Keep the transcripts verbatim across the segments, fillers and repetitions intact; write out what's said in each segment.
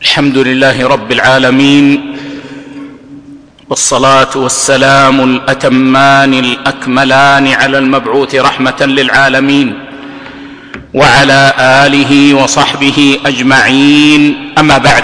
الحمد لله رب العالمين، والصلاة والسلام الأتمان الأكملان على المبعوث رحمة للعالمين وعلى آله وصحبه أجمعين. أما بعد،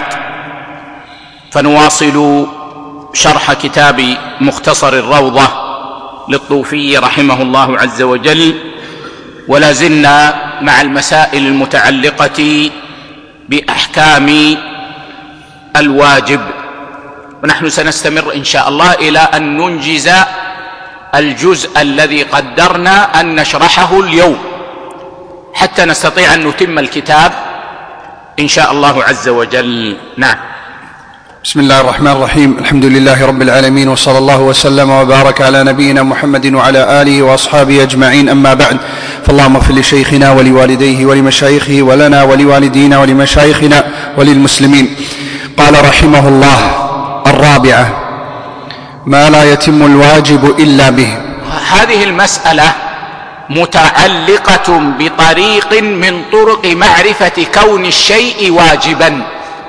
فنواصل شرح كتاب مختصر الروضة للطوفي رحمه الله عز وجل، ولا زلنا مع المسائل المتعلقة بأحكام الواجب، ونحن سنستمر إن شاء الله إلى أن ننجز الجزء الذي قدرنا أن نشرحه اليوم حتى نستطيع أن نتم الكتاب إن شاء الله عز وجل. نعم. بسم الله الرحمن الرحيم. الحمد لله رب العالمين، وصلى الله وسلم وبارك على نبينا محمد وعلى آله وأصحابه أجمعين. أما بعد، فاللهم اغفر لشيخنا ولوالديه ولمشايخه ولنا ولوالدينا ولمشايخنا وللمسلمين. قال رحمه الله: الرابعة: ما لا يتم الواجب إلا به. هذه المسألة متعلقة بطريق من طرق معرفة كون الشيء واجبا.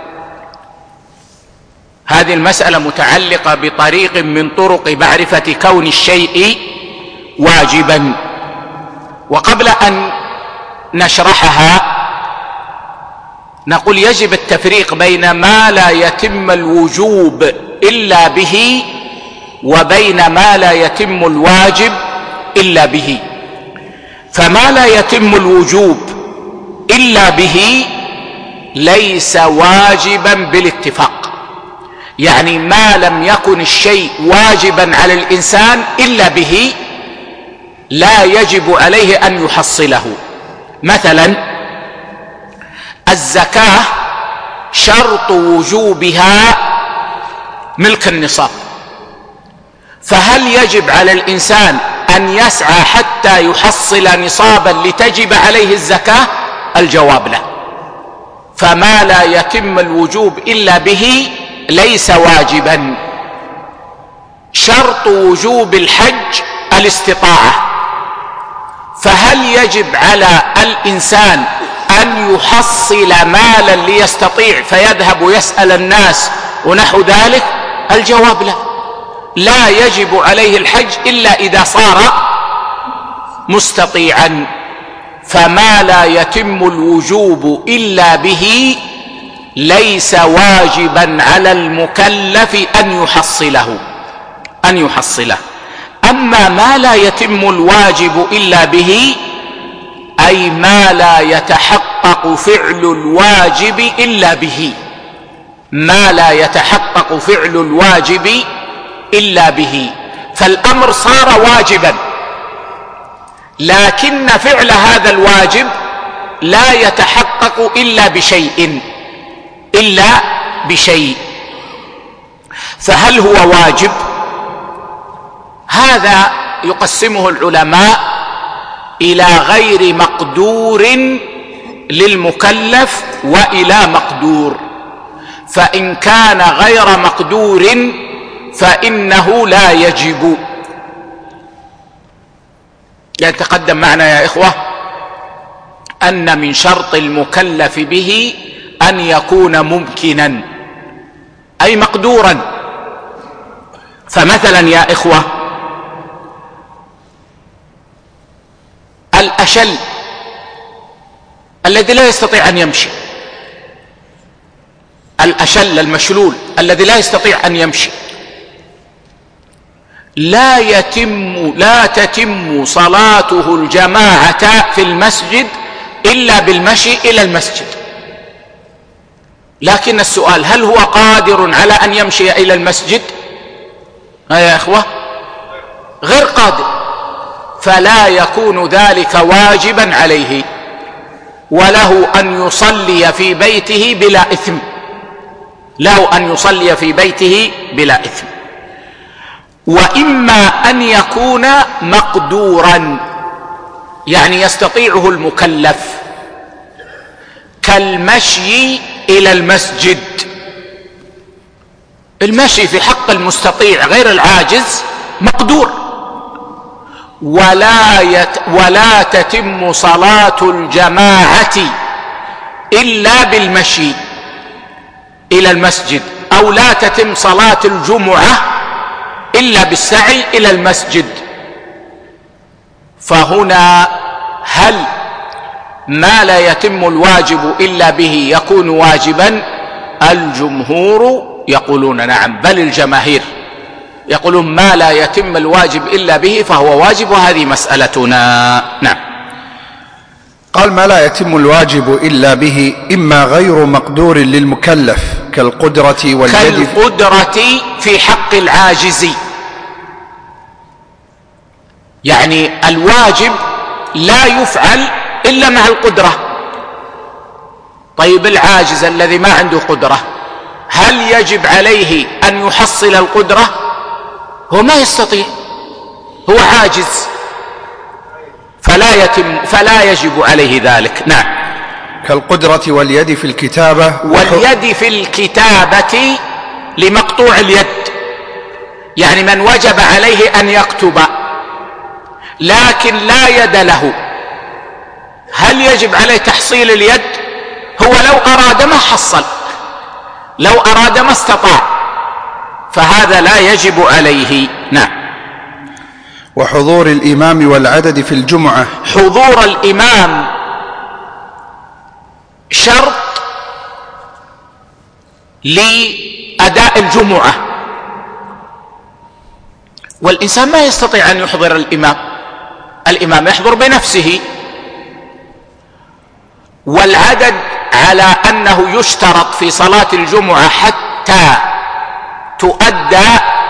هذه المسألة متعلقة بطريق من طرق معرفة كون الشيء واجبا، وقبل أن نشرحها نقول يجب التفريق بين ما لا يتم الوجوب إلا به وبين ما لا يتم الواجب إلا به. فما لا يتم الوجوب إلا به ليس واجبا بالاتفاق، يعني ما لم يكن الشيء واجبا على الإنسان إلا به لا يجب عليه أن يحصله. مثلا الزكاة شرط وجوبها ملك النصاب، فهل يجب على الإنسان أن يسعى حتى يحصل نصابا لتجب عليه الزكاة؟ الجواب لا. فما لا يتم الوجوب إلا به ليس واجبا. شرط وجوب الحج الاستطاعة، فهل يجب على الإنسان أن يحصل مالا ليستطيع فيذهب يسأل الناس ونحو ذلك؟ الجواب لا. لا يجب عليه الحج إلا إذا صار مستطيعا. فما لا يتم الوجوب إلا به ليس واجبا على المكلف أن يحصله أن يحصله. أما ما لا يتم الواجب إلا به أي ما لا يتحقق فعل الواجب إلا به، ما لا يتحقق فعل الواجب إلا به. فالأمر صار واجبا، لكن فعل هذا الواجب لا يتحقق إلا بشيء إلا بشيء فهل هو واجب؟ هذا يقسمه العلماء إلى غير مقدور للمكلف وإلى مقدور. فإن كان غير مقدور فإنه لا يجب. يعني تقدم معنا يا إخوة أن من شرط المكلف به أن يكون ممكنا أي مقدورا. فمثلا يا إخوة الأشل الذي لا يستطيع أن يمشي، الأشل المشلول الذي لا يستطيع أن يمشي، لا يتم لا تتم صلاته الجماعة في المسجد إلا بالمشي إلى المسجد. لكن السؤال: هل هو قادر على أن يمشي إلى المسجد؟ ها يا إخوة، غير قادر، فلا يكون ذلك واجبا عليه، وله أن يصلي في بيته بلا إثم له أن يصلي في بيته بلا إثم. وإما أن يكون مقدورا، يعني يستطيعه المكلف، كالمشي إلى المسجد. المشي في حق المستطيع غير العاجز مقدور، ولا, يت ولا تتم صلاة الجماعة إلا بالمشي إلى المسجد، أو لا تتم صلاة الجمعة إلا بالسعي إلى المسجد. فهنا هل ما لا يتم الواجب إلا به يكون واجبا؟ الجمهور يقولون نعم، بل الجماهير يقولون ما لا يتم الواجب إلا به فهو واجب، وهذه مسألتنا. نعم. قال ما لا يتم الواجب إلا به إما غير مقدور للمكلف كالقدرة واليد، كالقدرة في حق العاجز، يعني الواجب لا يفعل إلا مع القدرة. طيب العاجز الذي ما عنده قدرة هل يجب عليه أن يحصل القدرة؟ هو ما يستطيع، هو عاجز، فلا يتم فلا يجب عليه ذلك. نعم. كالقدرة واليد في الكتابة، واليد في الكتابة لمقطوع اليد، يعني من وجب عليه أن يكتب لكن لا يد له، هل يجب عليه تحصيل اليد؟ هو لو أراد ما حصل، لو أراد ما استطاع، فهذا لا يجب عليه. نعم. وحضور الإمام والعدد في الجمعة، حضور الإمام شرط لأداء الجمعة، والإنسان ما يستطيع أن يحضر الإمام، الإمام يحضر بنفسه. والعدد على أنه يشترط في صلاة الجمعة حتى تؤدى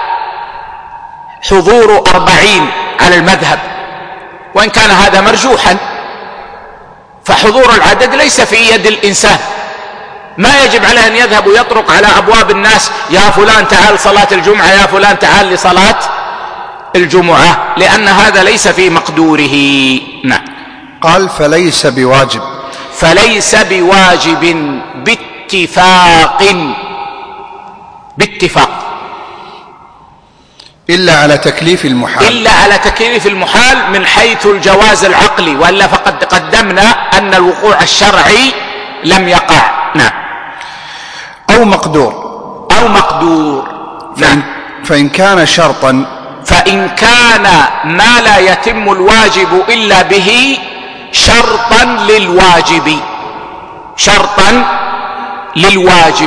حضور أربعين على المذهب، وإن كان هذا مرجوحا، فحضور العدد ليس في يد الإنسان، ما يجب عليه أن يذهب ويطرق على أبواب الناس يا فلان تعال صلاة الجمعة، يا فلان تعال لصلاة الجمعة، لأن هذا ليس في مقدوره. نعم. قال فليس بواجب، فليس بواجب باتفاق، باتفاق إلا على تكليف المحال، إلا على تكليف المحال من حيث الجواز العقلي، وإلا فقد قدمنا أن الوقوع الشرعي لم يقع. نعم. أو مقدور، أو مقدور. فإن, فإن كان شرطا، فإن كان ما لا يتم الواجب إلا به شرطا للواجب، شرطا للواجب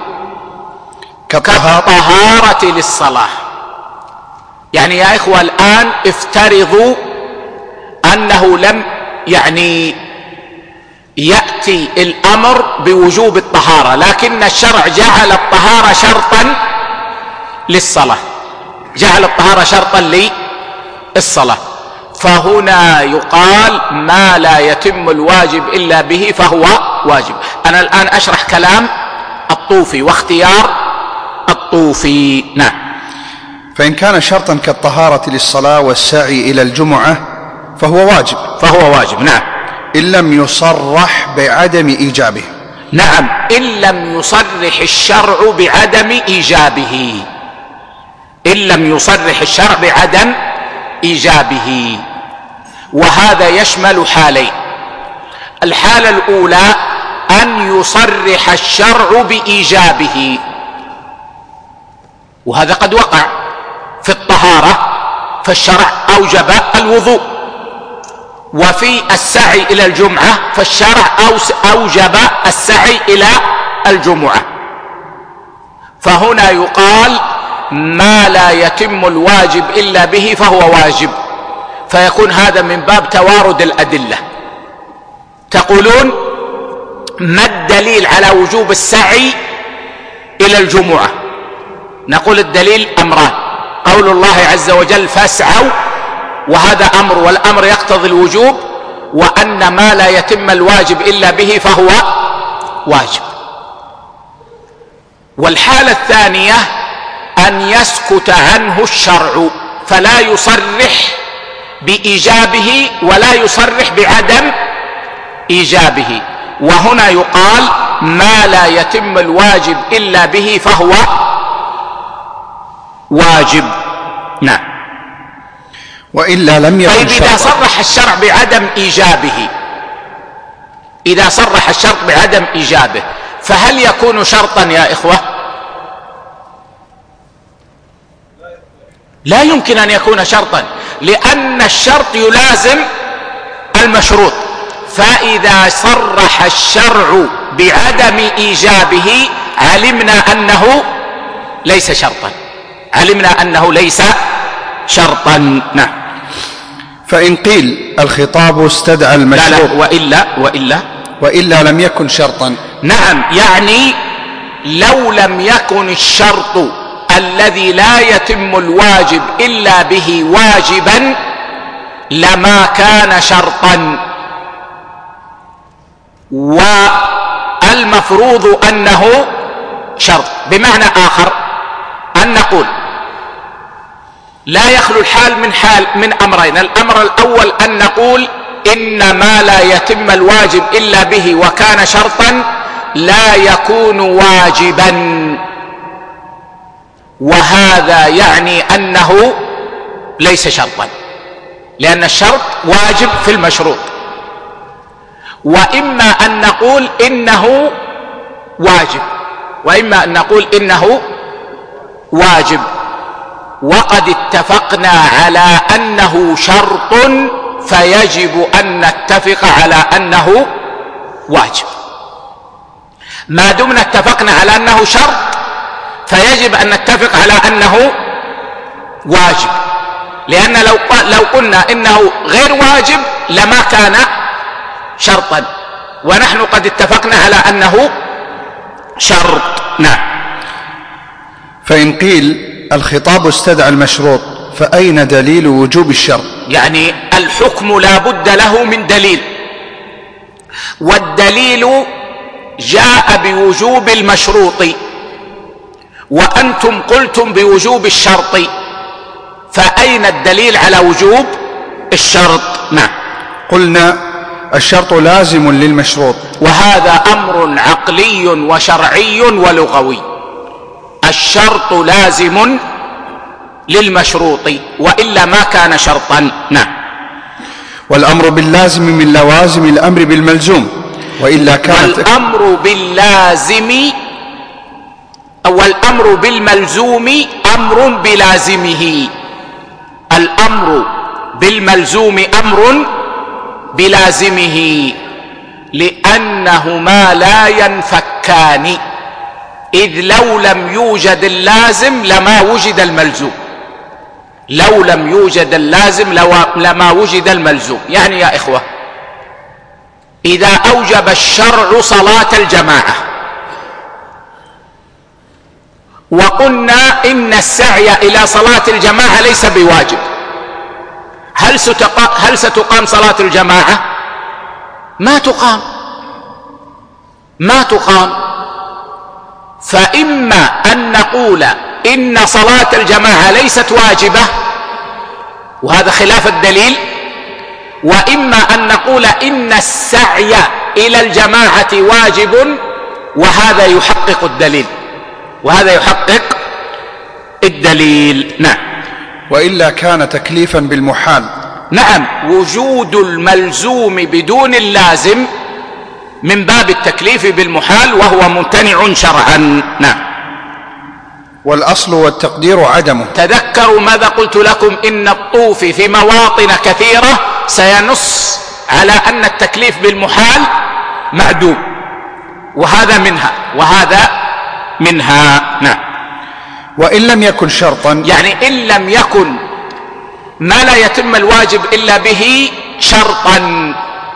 كالطهارة للصلاة. يعني يا إخوة الآن افترضوا أنه لم يعني يأتي الأمر بوجوب الطهارة، لكن الشرع جعل الطهارة شرطا للصلاة، جعل الطهارة شرطا للصلاة، فهنا يقال ما لا يتم الواجب إلا به فهو واجب. أنا الآن أشرح كلام الطوفي واختيار الطوفي. نعم. فإن كان شرطا كالطهارة للصلاة والسعي إلى الجمعة فهو واجب، فهو واجب. نعم. إن لم يصرح بعدم إيجابه. نعم، إن لم يصرح الشرع بعدم إيجابه، إن لم يصرح الشرع بعدم إيجابه. وهذا يشمل حالين: الحالة الأولى أن يصرح الشرع بإيجابه، وهذا قد وقع في الطهارة، فالشرع أوجب الوضوء، وفي السعي إلى الجمعة فالشرع أوجب السعي إلى الجمعة. فهنا يقال ما لا يتم الواجب إلا به فهو واجب، فيكون هذا من باب توارد الأدلة. تقولون ما الدليل على وجوب السعي إلى الجمعة؟ نقول الدليل أمران: قول الله عز وجل فاسعوا، وهذا أمر، والأمر يقتضي الوجوب، وأن ما لا يتم الواجب إلا به فهو واجب. والحالة الثانية أن يسكت عنه الشرع، فلا يصرح بإيجابه ولا يصرح بعدم إيجابه، وهنا يقال ما لا يتم الواجب إلا به فهو واجب. نعم. وإلا لم يكن. طيب إذا صرح الشرع بعدم إيجابه، إذا صرح الشرع بعدم إيجابه فهل يكون شرطا يا إخوة؟ لا يمكن أن يكون شرطا، لأن الشرط يلازم المشروط. فإذا صرح الشرع بعدم إيجابه علمنا أنه ليس شرطا، علمنا أنه ليس شرطا. نعم. فإن قيل الخطاب استدعى المشروط، لا لا وإلا وإلا وإلا لم يكن شرطا. نعم، يعني لو لم يكن الشرط الذي لا يتم الواجب إلا به واجبا لما كان شرطا، والمفروض أنه شرط. بمعنى آخر أن نقول لا يخلو الحال من حال من أمرين. الأمر الأول أن نقول إن ما لا يتم الواجب إلا به وكان شرطا لا يكون واجبا، وهذا يعني أنه ليس شرطا، لأن الشرط واجب في المشروط. وإما أن نقول إنه واجب، وإما أن نقول إنه واجب، وقد اتفقنا على أنه شرط فيجب أن نتفق على أنه واجب. ما دمنا اتفقنا على أنه شرط فيجب أن نتفق على أنه واجب، لأن لو لو قلنا إنه غير واجب لما كان شرطا، ونحن قد اتفقنا على أنه شرط. نعم. فإن قيل الخطاب استدعى المشروط فأين دليل وجوب الشرط؟ يعني الحكم لا بد له من دليل، والدليل جاء بوجوب المشروط، وأنتم قلتم بوجوب الشرط، فأين الدليل على وجوب الشرط؟ نعم. قلنا الشرط لازم للمشروط، وهذا أمر عقلي وشرعي ولغوي. الشرط لازم للمشروط وإلا ما كان شرطا. نعم. والأمر باللازم من لوازم الأمر بالملزوم، وإلا كان والأمر باللازم والأمر بالملزوم أمر بلازمه. الأمر بالملزوم أمر بلازمه، لأنهما لا ينفكان، إذ لو لم يوجد اللازم لما وجد الملزوم، لو لم يوجد اللازم لما وجد الملزوم. يعني يا إخوة، إذا أوجب الشرع صلاة الجماعة وقلنا إن السعي إلى صلاة الجماعة ليس بواجب، هل هل ستقام صلاة الجماعة؟ ما تقام، ما تقام. فإما أن نقول إن صلاة الجماعة ليست واجبة، وهذا خلاف الدليل، وإما أن نقول إن السعي إلى الجماعة واجب، وهذا يحقق الدليل، وهذا يحقق الدليل. نعم. وإلا كان تكليفا بالمحال. نعم، وجود الملزوم بدون اللازم من باب التكليف بالمحال، وهو ممتنع شرعا. نعم. والأصل والتقدير عدمه. تذكروا ماذا قلت لكم، إن الطوف في مواطن كثيرة سينص على أن التكليف بالمحال معدوم، وهذا منها وهذا منها. نعم. وإن لم يكن شرطا، يعني إن لم يكن ما لا يتم الواجب إلا به شرطا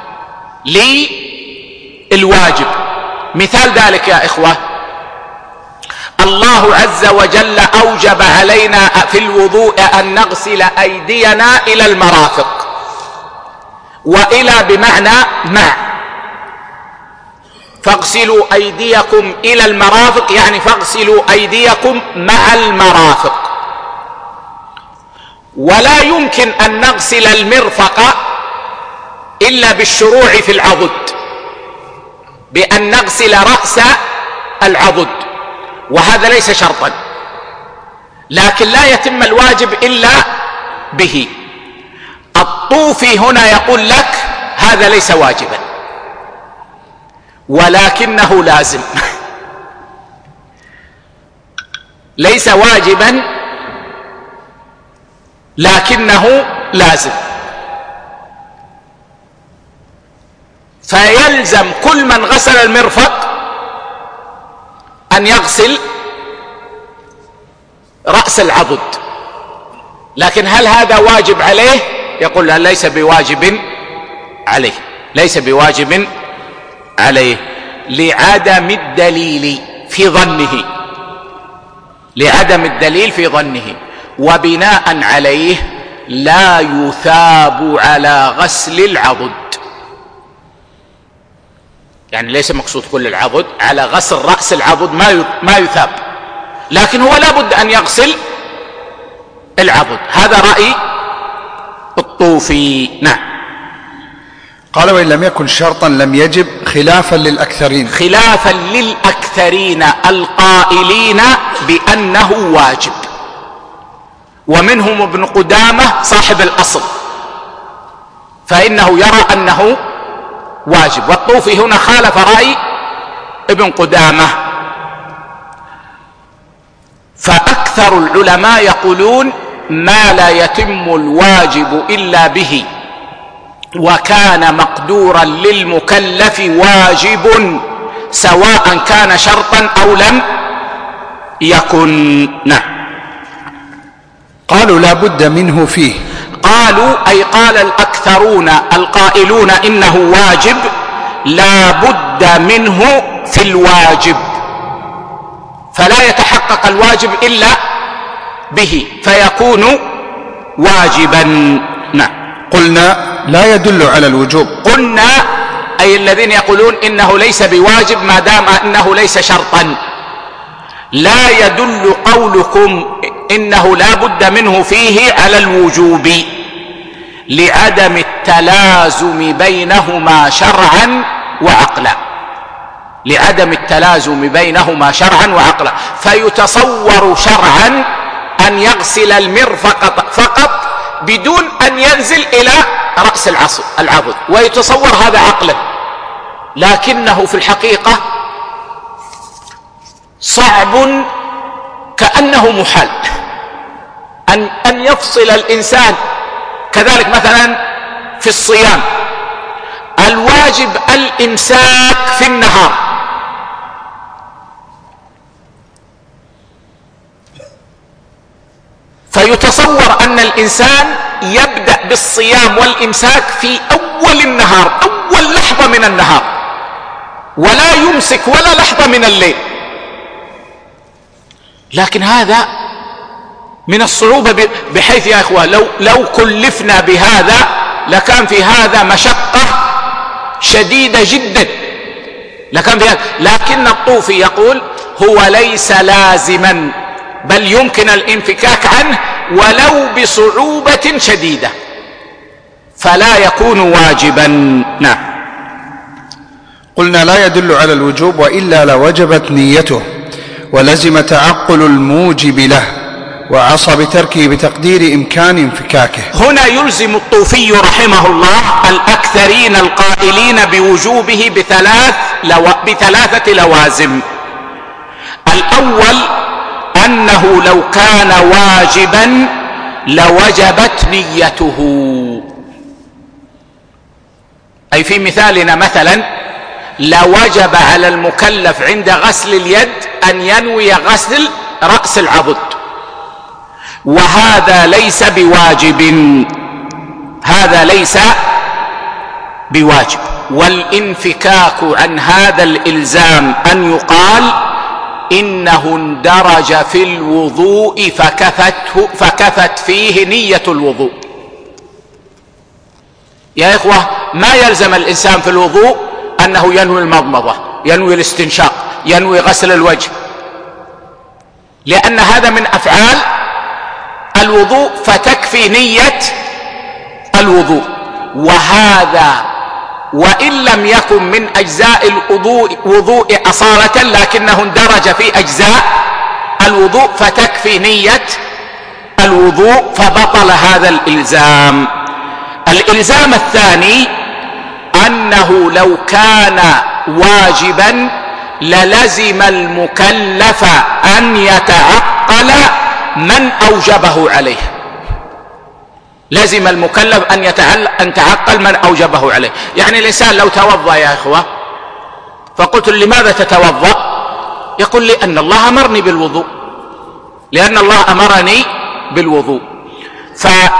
للواجب. مثال ذلك يا إخوة، الله عز وجل أوجب علينا في الوضوء أن نغسل أيدينا إلى المرافق، وإلى بمعنى مع، فاغسلوا أيديكم إلى المرافق، يعني فاغسلوا أيديكم مع المرافق. ولا يمكن أن نغسل المرفق إلا بالشروع في العضد، بأن نغسل رأس العضد، وهذا ليس شرطا، لكن لا يتم الواجب إلا به. الطوفي هنا يقول لك هذا ليس واجبا ولكنه لازم ليس واجبا لكنه لازم، فيلزم كل من غسل المرفق أن يغسل رأس العضد. لكن هل هذا واجب عليه؟ يقول لا، ليس بواجب عليه، ليس بواجب عليه لعدم الدليل في ظنه، لعدم الدليل في ظنه، وبناء عليه لا يثاب على غسل العضد. يعني ليس مقصود كل العضد، على غسل رأس العضد ما يثاب، لكن هو لا بد أن يغسل العضد. هذا رأي الطوفي. نعم. قال وإن لم يكن شرطا لم يجب، خلافا للأكثرين، خلافا للأكثرين القائلين بأنه واجب، ومنهم ابن قدامة صاحب الأصل، فإنه يرى أنه واجب، والطوفي هنا خالف رأي ابن قدامة. فأكثر العلماء يقولون ما لا يتم الواجب إلا به، وكان مقدورا للمكلف واجب سواء كان شرطا أو لم يكن. نعم. قالوا لا بد منه فيه. قالوا أي قال الأكثرون القائلون إنه واجب لا بد منه في الواجب، فلا يتحقق الواجب إلا به فيكون واجبا. نعم. قلنا لا يدل على الوجوب. قلنا أي الذين يقولون إنه ليس بواجب ما دام إنه ليس شرطا. لا يدل قولكم إنه لا بد منه فيه على الوجوب لعدم التلازم بينهما شرعا وعقلا، لعدم التلازم بينهما شرعا وعقلا. فيتصور شرعا أن يغسل المرفق فقط بدون أن ينزل إلى رأس العضد، ويتصور هذا عقلا، لكنه في الحقيقة صعب، كأنه محال أن أن يفصل الإنسان. كذلك مثلا في الصيام الواجب الإمساك في النهار، فيتصور أن الإنسان يبدأ بالصيام والإمساك في أول النهار، أول لحظة من النهار، ولا يمسك ولا لحظة من الليل. لكن هذا من الصعوبة بحيث يا إخوة لو, لو كلفنا بهذا لكان في هذا مشقة شديدة جدا، لكان في هذا. لكن الطوفي يقول هو ليس لازما، بل يمكن الانفكاك عنه ولو بصعوبة شديدة، فلا يكون واجبا. نعم. قلنا لا يدل على الوجوب، وإلا لوجبت نيته ولزم تعقل الموجب له، وعصى بتركه بتقدير إمكان انفكاكه. هنا يلزم الطوفي رحمه الله الأكثرين القائلين بوجوبه بثلاث لو... بثلاثة لوازم. الأول أنه لو كان واجبا لوجبت نيته، أي في مثالنا مثلا لوجب على المكلف عند غسل اليد أن ينوي غسل رأس العضد، وهذا ليس بواجب، هذا ليس بواجب. والانفكاك عن هذا الإلزام أن يقال إنه اندرج في الوضوء فكفته فكفت فيه نية الوضوء. يا إخوة ما يلزم الإنسان في الوضوء أنه ينوي المضمضة، ينوي الاستنشاق، ينوي غسل الوجه، لأن هذا من أفعال الوضوء فتكفي نية الوضوء. وهذا وإن لم يكن من أجزاء الوضوء وضوء أصالة لكنه اندرج في أجزاء الوضوء فتكفي نية الوضوء، فبطل هذا الإلزام. الإلزام الثاني أنه لو كان واجبا للزم المكلف أن يتعقل من أوجبه عليه. لازم المكلف أن أن تعقل من أوجبه عليه. يعني الإنسان لو توضأ يا إخوة فقلت لماذا تتوضأ؟ يقول لي أن الله أمرني بالوضوء، لأن الله أمرني بالوضوء. فلو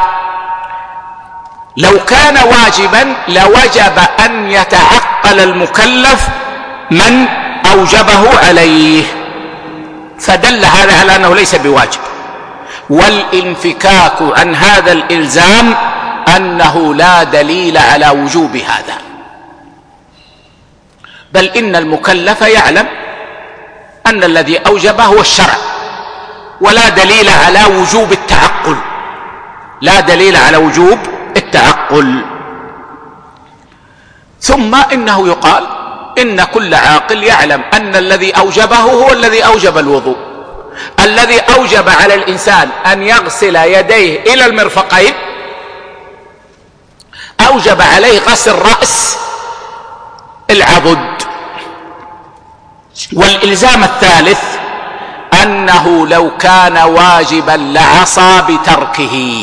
كان واجبا لوجب أن يتعقل المكلف من أوجبه عليه، فدل هذا على أنه ليس بواجب. والانفكاك عن هذا الإلزام أنه لا دليل على وجوب هذا، بل إن المكلف يعلم أن الذي أوجبه هو الشرع، ولا دليل على وجوب التعقل، لا دليل على وجوب التعقل. ثم إنه يقال إن كل عاقل يعلم أن الذي أوجبه هو الذي أوجب الوضوء. الذي أوجب على الإنسان أن يغسل يديه إلى المرفقين أوجب عليه غسل رأس العضد. والإلزام الثالث أنه لو كان واجبا لعصى بتركه.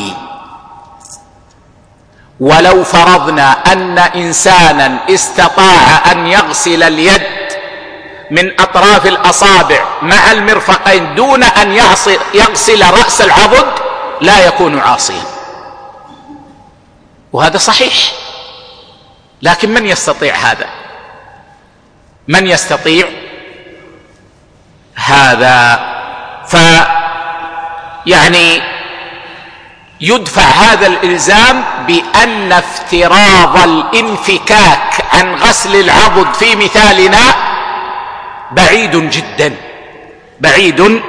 ولو فرضنا أن إنسانا استطاع أن يغسل اليد من أطراف الأصابع مع المرفقين دون أن يغسل رأس العضد لا يكون عاصيا، وهذا صحيح. لكن من يستطيع هذا؟ من يستطيع هذا؟ ف يعني يدفع هذا الإلزام بأن افتراض الانفكاك عن غسل العضد في مثالنا بعيد جدا، بعيد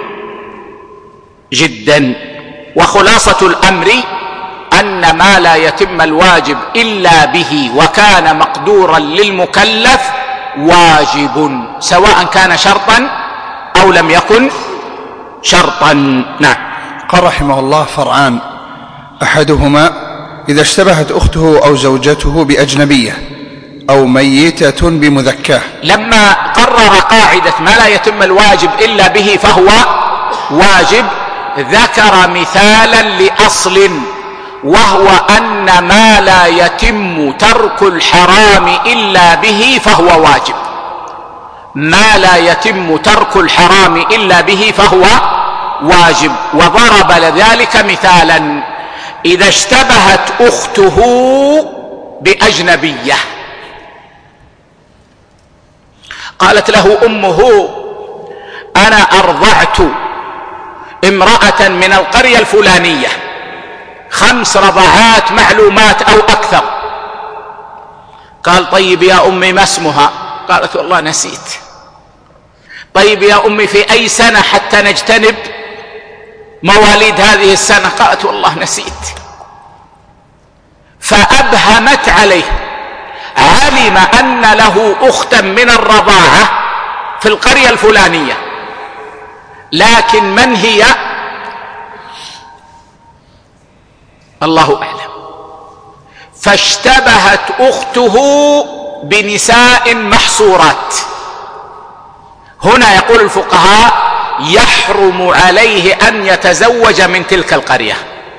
جدا. وخلاصة الأمر أن ما لا يتم الواجب إلا به وكان مقدورا للمكلف واجب، سواء كان شرطا أو لم يكن شرطا. نعم. قال رحمه الله: فرعان، أحدهما إذا اشتبهت أخته أو زوجته بأجنبية أو ميتة بمذكاه. لما قرر قاعدة ما لا يتم الواجب إلا به فهو واجب ذكر مثالا لأصل، وهو أن ما لا يتم ترك الحرام إلا به فهو واجب. ما لا يتم ترك الحرام إلا به فهو واجب. وضرب لذلك مثالا: إذا اشتبهت أخته بأجنبية، قالت له أمه: أنا أرضعت امرأة من القرية الفلانية خمس رضعات معلومات أو أكثر. قال: طيب يا أمي ما اسمها؟ قالت: والله نسيت. طيب يا أمي في أي سنة حتى نجتنب مواليد هذه السنة؟ قالت: والله نسيت. فأبهمت عليه، علم أن له أختا من الرضاعة في القرية الفلانية، لكن من هي الله أعلم. فاشتبهت أخته بنساء محصورات. هنا يقول الفقهاء: يحرم عليه أن يتزوج من تلك القرية،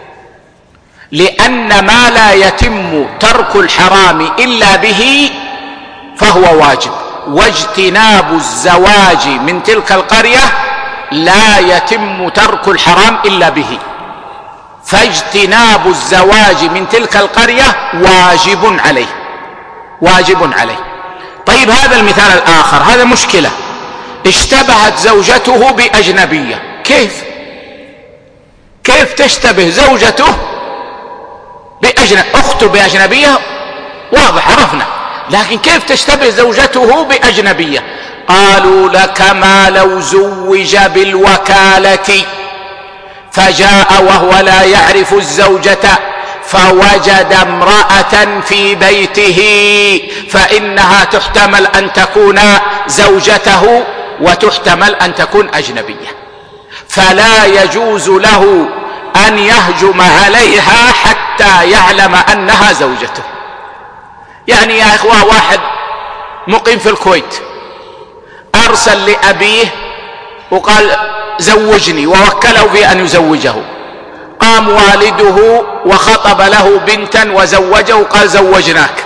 لأن ما لا يتم ترك الحرام إلا به فهو واجب، واجتناب الزواج من تلك القرية لا يتم ترك الحرام إلا به، فاجتناب الزواج من تلك القرية واجب عليه، واجب عليه. طيب هذا المثال الآخر، هذا مشكلة. اشتبهت زوجته بأجنبية. كيف كيف تشتبه زوجته بأجنبية؟ أخته بأجنبية واضح عرفنا، لكن كيف تشتبه زوجته بأجنبية؟ قالوا: لك ما لو زوج بالوكالة فجاء وهو لا يعرف الزوجة فوجد امرأة في بيته، فإنها تحتمل أن تكون زوجته وتحتمل أن تكون أجنبية، فلا يجوز له أن يهجم عليها حتى يعلم أنها زوجته. يعني يا إخوة، واحد مقيم في الكويت أرسل لأبيه وقال: زوجني ووكله في أن يزوجه. قام والده وخطب له بنتا وزوجه، قال زوجناك،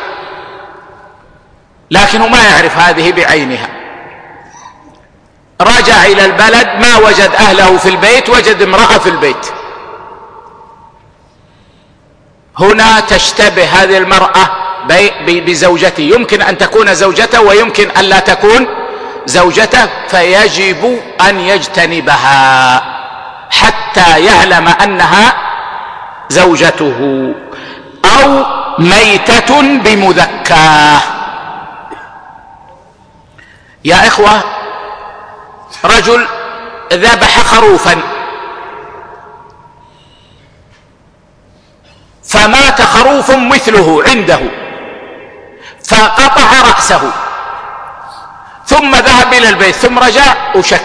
لكنه ما يعرف هذه بعينها. رجع إلى البلد ما وجد أهله في البيت، وجد امرأة في البيت. هنا تشتبه هذه المرأة بزوجته، يمكن أن تكون زوجته ويمكن أن لا تكون زوجته، فيجب أن يجتنبها حتى يعلم أنها زوجته. أو ميتة بمذكاه. يا إخوة، رجل ذبح خروفا فمات خروف مثله عنده فقطع رأسه، ثم ذهب إلى البيت ثم رجع وشك،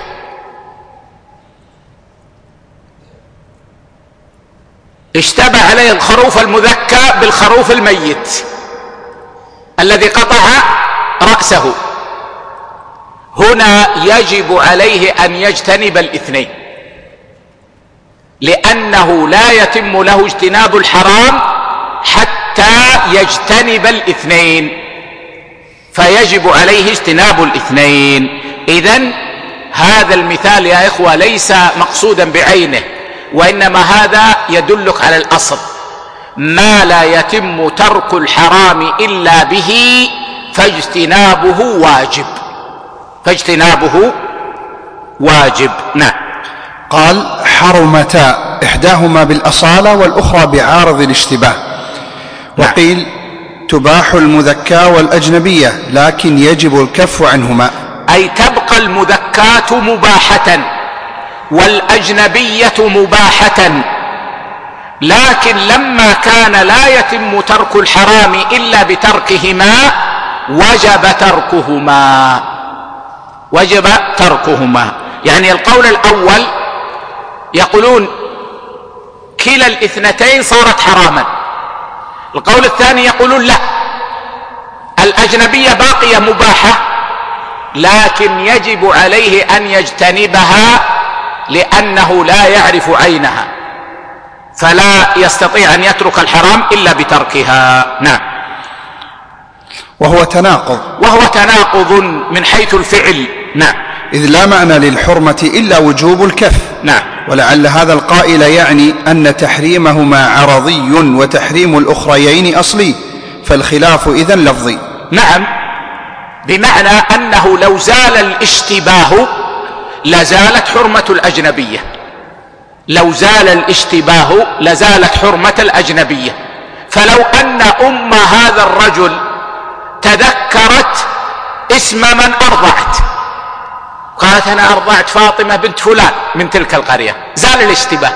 اشتبه عليه الخروف المذكى بالخروف الميت الذي قطع رأسه. هنا يجب عليه أن يجتنب الاثنين، لأنه لا يتم له اجتناب الحرام حتى يجتنب الاثنين، فيجب عليه اجتناب الاثنين. إذن هذا المثال يا إخوة ليس مقصودا بعينه، وإنما هذا يدلك على الأصل: ما لا يتم ترك الحرام إلا به فاجتنابه واجب، فاجتنابه واجب. نعم. قال: حرمتا إحداهما بالأصالة والأخرى بعارض الاشتباه. وقيل: تباح المذكاة والأجنبية لكن يجب الكف عنهما، أي تبقى المذكاة مباحة والأجنبية مباحة، لكن لما كان لا يتم ترك الحرام إلا بتركهما وجب تركهما، وجب تركهما. يعني القول الأول يقولون كلا الاثنتين صارت حراما، القول الثاني يقولون لا، الأجنبية باقية مباحة لكن يجب عليه أن يجتنبها لأنه لا يعرف عينها، فلا يستطيع أن يترك الحرام إلا بتركها. نعم. وهو تناقض وهو تناقض من حيث الفعل. نعم. إذ لا معنى للحرمة إلا وجوب الكف. نعم. ولعل هذا القائل يعني أن تحريمهما عرضي وتحريم الأخريين أصلي، فالخلاف إذن لفظي. نعم، بمعنى أنه لو زال الاشتباه لزالت حرمة الأجنبية، لو زال الاشتباه لزالت حرمة الأجنبية. فلو أن أم هذا الرجل تذكرت اسم من أرضعت، قالت أنا أرضعت فاطمة بنت فلان من تلك القرية، زال الاشتباه،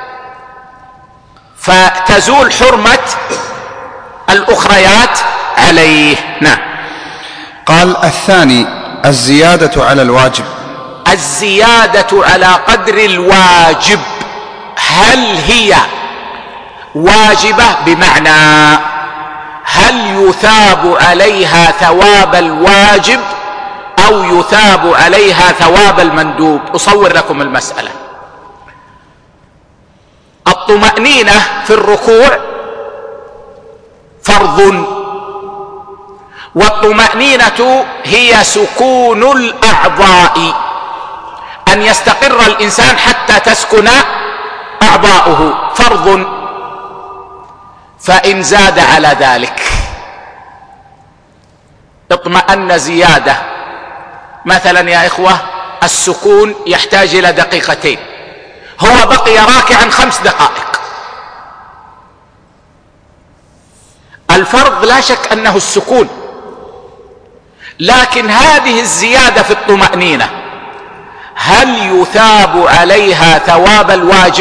فتزول حرمة الأخريات عليه. نعم. قال: الثاني الزيادة على الواجب. الزيادة على قدر الواجب، هل هي واجبة؟ بمعنى هل يثاب عليها ثواب الواجب أو يثاب عليها ثواب المندوب؟ أصور لكم المسألة. الطمأنينة في الركوع فرض، والطمأنينة هي سكون الأعضاء، أن يستقر الإنسان حتى تسكن أعضاؤه، فرض. فإن زاد على ذلك اطمأن زيادة، مثلا يا إخوة السكون يحتاج إلى دقيقتين، هو بقي راكعا خمس دقائق، الفرض لا شك أنه السكون، لكن هذه الزيادة في الطمأنينة هل يثاب عليها ثواب الواجب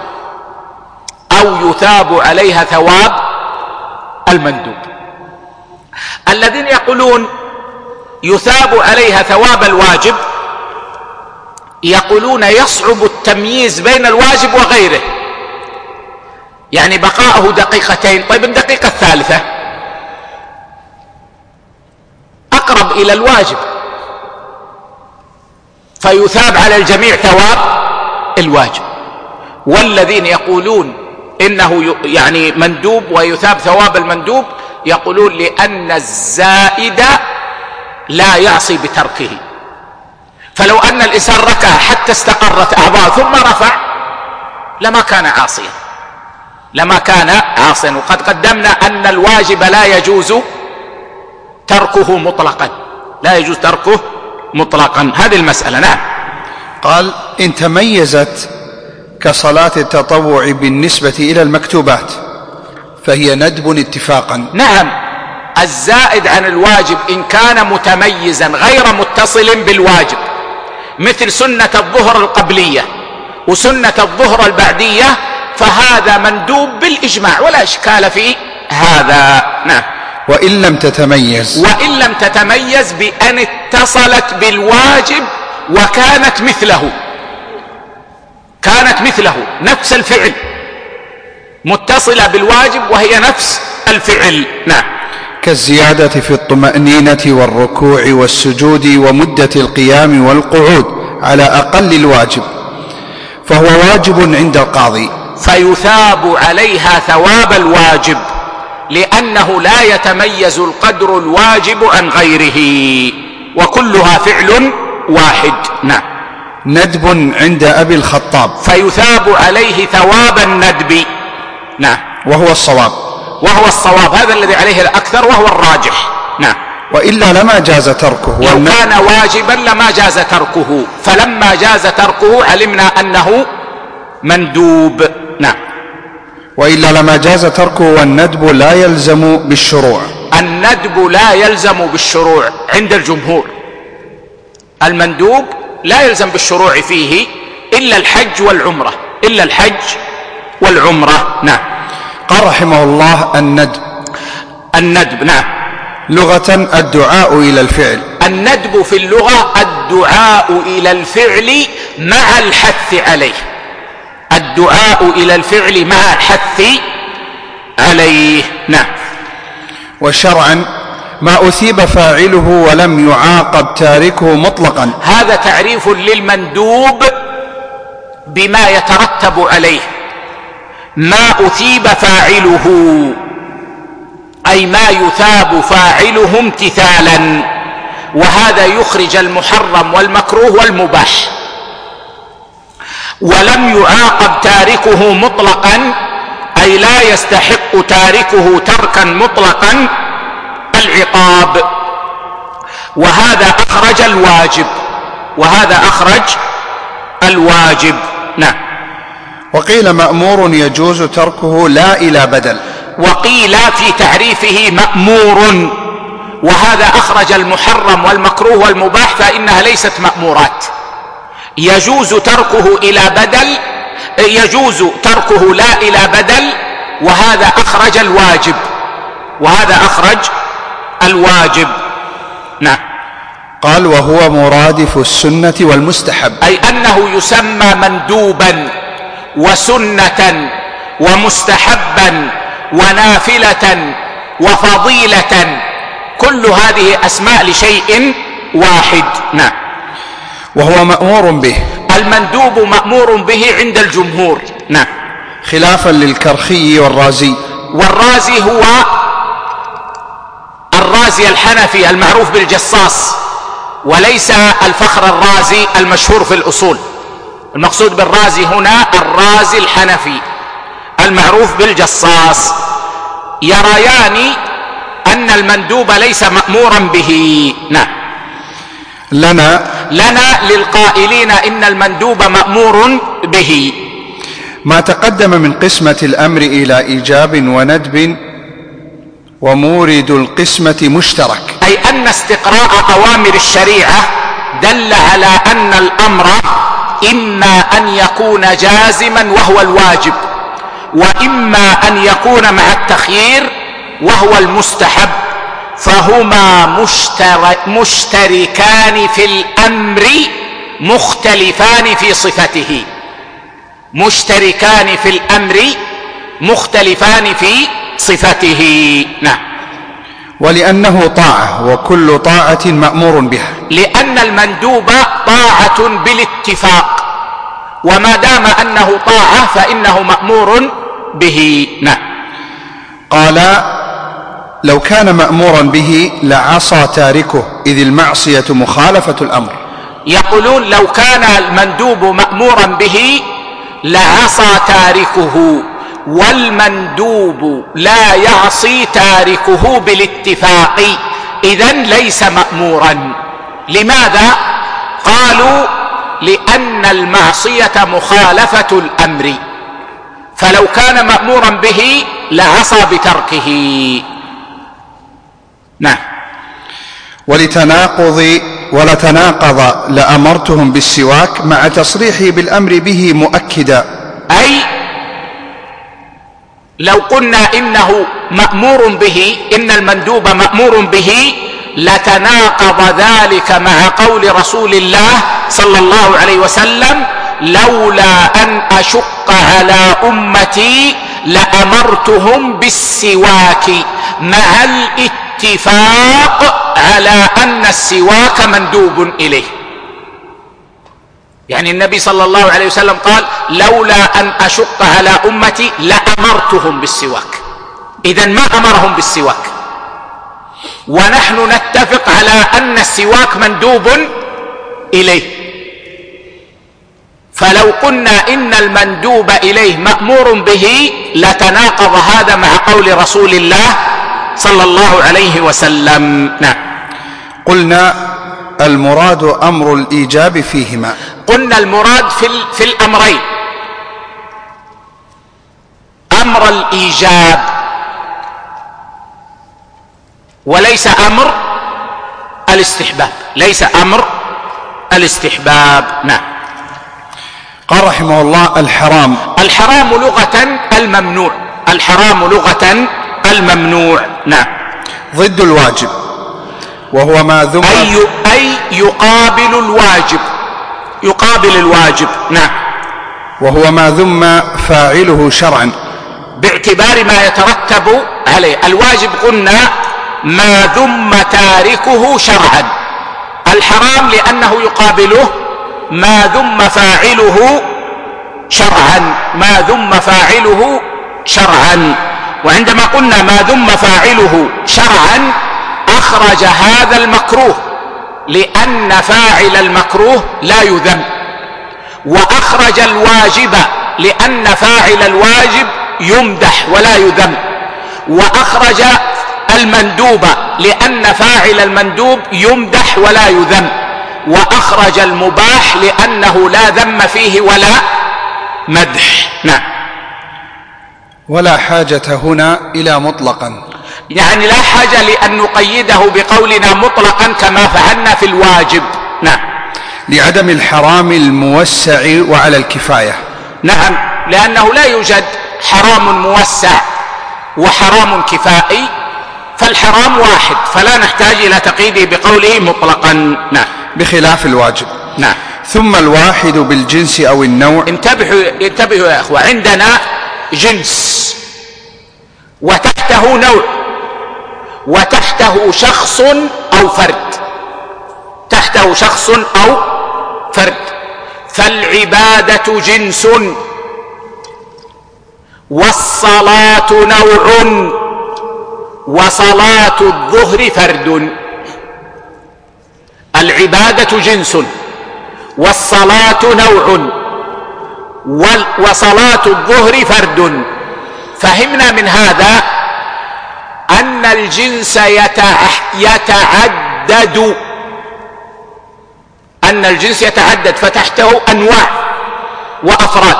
أو يثاب عليها ثواب المندوب؟ الذين يقولون يثاب عليها ثواب الواجب يقولون يصعب التمييز بين الواجب وغيره، يعني بقاءه دقيقتين، طيب الدقيقة الثالثة أقرب إلى الواجب، فيثاب على الجميع ثواب الواجب. والذين يقولون إنه يعني مندوب ويثاب ثواب المندوب يقولون لأن الزائد لا يعصي بتركه، فلو أن الإنسان ركع حتى استقرت أعضاء ثم رفع لما كان عاصيا، لما كان عاصيا. وقد قدمنا أن الواجب لا يجوز تركه مطلقا، لا يجوز تركه مطلقا. هذه المسألة. نعم. قال: إن تميزت كصلاة التطوع بالنسبة إلى المكتوبات فهي ندب اتفاقا. نعم، الزائد عن الواجب إن كان متميزا غير متصل بالواجب، مثل سنة الظهر القبلية وسنة الظهر البعدية، فهذا مندوب بالإجماع ولا إشكال في هذا. نعم. وإن لم تتميز وإن لم تتميز بأن اتصلت بالواجب وكانت مثله، كانت مثله نفس الفعل، متصلة بالواجب وهي نفس الفعل. نعم. كالزيادة في الطمأنينة والركوع والسجود ومدة القيام والقعود على أقل الواجب، فهو واجب عند القاضي، فيثاب عليها ثواب الواجب لأنه لا يتميز القدر الواجب عن غيره، وكلها فعل واحد. نعم. ندب عند أبي الخطاب، فيثاب عليه ثواب الندب. نعم. وهو الصواب، وهو الصواب، هذا الذي عليه الأكثر وهو الراجح. نعم. وإلا لما جاز تركه، لو كان واجبا لما جاز تركه، فلما جاز تركه علمنا أنه مندوب. نعم. وإلا لما جاز تركه، والندب لا يلزم بالشروع. الندب لا يلزم بالشروع عند الجمهور، المندوب لا يلزم بالشروع فيه إلا الحج والعمرة، إلا الحج والعمرة. نعم. قال رحمه الله: الندب الندب نعم لغة الدعاء إلى الفعل. الندب في اللغة الدعاء إلى الفعل مع الحث عليه، الدعاء إلى الفعل مع الحث عليه. نعم. وشرعا ما أثيب فاعله ولم يعاقب تاركه مطلقا. هذا تعريف للمندوب بما يترتب عليه. ما أثيب فاعله أي ما يثاب فاعله امتثالا، وهذا يخرج المحرم والمكروه والمباح. ولم يعاقب تاركه مطلقا أي لا يستحق تاركه تركا مطلقا العقاب، وهذا أخرج الواجب، وهذا أخرج الواجب. نعم. وقيل مأمور يجوز تركه لا إلى بدل. وقيل في تعريفه مأمور، وهذا أخرج المحرم والمكروه والمباح، فإنها ليست مأمورات. يجوز تركه إلى بدل، يجوز تركه لا إلى بدل، وهذا أخرج الواجب، وهذا أخرج الواجب. نعم. قال: وهو مرادف السنة والمستحب، أي أنه يسمى مندوبا وسنة ومستحبا ونافلة وفضيلة، كل هذه أسماء لشيء واحد. نعم. وهو مأمور به، المندوب مأمور به عند الجمهور. نعم. خلافا للكرخي والرازي. والرازي هو الرازي الحنفي المعروف بالجصاص، وليس الفخر الرازي المشهور في الأصول. المقصود بالرازي هنا الرازي الحنفي المعروف بالجصاص. يريان أن المندوب ليس مأمورا به. نعم. لنا لنا للقائلين إن المندوب مأمور به ما تقدم من قسمة الأمر إلى إيجاب وندب، ومورد القسمة مشترك، أي أن استقراء أوامر الشريعة دل على أن الأمر إما أن يكون جازما وهو الواجب، وإما أن يكون مع التخيير وهو المستحب، فهما مشتر... مشتركان في الأمر مختلفان في صفته، مشتركان في الأمر مختلفان في صفته. نعم. ولأنه طاعة وكل طاعة مأمور بها. لأن المندوب طاعة بالاتفاق، وما دام أنه طاعة فإنه مأمور به. نعم. قال: لو كان مأمورا به لعصى تاركه، إذ المعصية مخالفة الأمر. يقولون لو كان المندوب مأمورا به لعصى تاركه، والمندوب لا يعصي تاركه بالاتفاق، إذن ليس مأمورا. لماذا؟ قالوا: لأن المعصية مخالفة الأمر، فلو كان مأمورا به لعصى بتركه. نعم. ولتناقض ولتناقض لأمرتهم بالسواك مع تصريحي بالأمر به مؤكدا. أي لو قلنا إنه مأمور به، إن المندوب مأمور به، لتناقض ذلك مع قول رسول الله صلى الله عليه وسلم: لولا أن أشق على أمتي لأمرتهم بالسواك، مع الاتفاق على أن السواك مندوب إليه. يعني النبي صلى الله عليه وسلم قال: لولا أن أشق على أمتي لأمرتهم بالسواك، إذن ما أمرهم بالسواك، ونحن نتفق على أن السواك مندوب إليه. فلو قلنا إن المندوب إليه مأمور به لتناقض هذا مع قول رسول الله صلى الله عليه وسلم. نعم. قلنا: المراد أمر الإيجاب فيهما. قلنا المراد في, في الأمرين أمر الإيجاب، وليس أمر الاستحباب، ليس أمر الاستحباب. نعم. قال رحمه الله: الحرام. الحرام لغة الممنوع، الحرام لغة الممنوع. نعم. ضد الواجب، وهو ما ذم أي, أي يقابل الواجب، يقابل الواجب. نعم. وهو ما ذم فاعله شرعا، باعتبار ما يترتب عليه. الواجب قلنا ما ذم تاركه شرعا، الحرام لأنه يقابله ما ذم فاعله شرعا، ما ذم فاعله شرعا. وعندما قلنا ما ذم فاعله شرعا أخرج هذا المكروه، لأن فاعل المكروه لا يذم، وأخرج الواجب لأن فاعل الواجب يمدح ولا يذم، وأخرج المندوب لأن فاعل المندوب يمدح ولا يذم، وأخرج المباح لأنه لا ذم فيه ولا مدح. نعم. ولا حاجة هنا إلى مطلقا، يعني لا حاجة لأن نقيده بقولنا مطلقا كما فعلنا في الواجب. نعم. لعدم الحرام الموسع وعلى الكفاية. نعم، لأنه لا يوجد حرام موسع وحرام كفائي، فالحرام واحد، فلا نحتاج إلى تقييده بقوله مطلقا. نعم. بخلاف الواجب. نعم. ثم الواحد بالجنس أو النوع. انتبهوا انتبهوا يا أخوة، عندنا جنس وتحته نوع وتحته شخص أو فرد، تحته شخص أو فرد. فالعبادة جنس، والصلاة نوع، وصلاة الظهر فرد. العبادة جنس، والصلاة نوع، وصلاة الظهر فرد. فهمنا من هذا أن الجنس يتعدد، أن الجنس يتعدد فتحته أنواع وأفراد،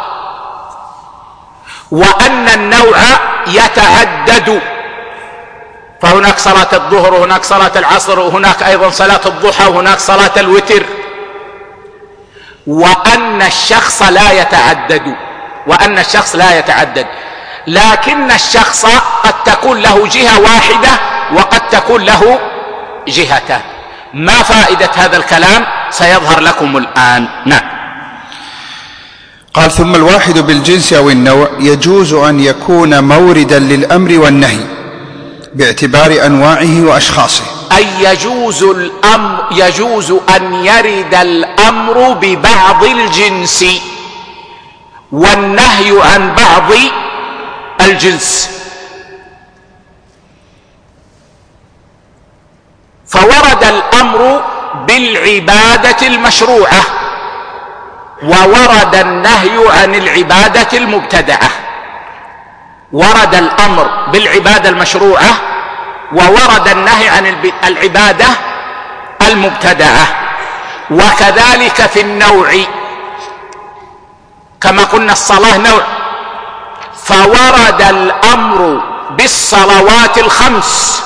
وأن النوع يتعدد، فهناك صلاة الظهر وهناك صلاة العصر وهناك أيضا صلاة الضحى وهناك صلاة الوتر. وأن الشخص لا يتعدد، وأن الشخص لا يتعدد، لكن الشخص قد تكون له جهة واحدة وقد تكون له جهتان. ما فائدة هذا الكلام؟ سيظهر لكم الآن. نعم. قال: ثم الواحد بالجنس أو النوع يجوز أن يكون موردا للأمر والنهي باعتبار أنواعه وأشخاصه. أي يجوز الأمر يجوز أن يرد الأمر ببعض الجنس والنهي عن بعض الجنس. فورد الأمر بالعبادة المشروعة وورد النهي عن العبادة المبتدعة. ورد الأمر بالعبادة المشروعة وورد النهي عن العبادة المبتدعة. وكذلك في النوع، كما قلنا الصلاة نوع، فورد الأمر بالصلوات الخمس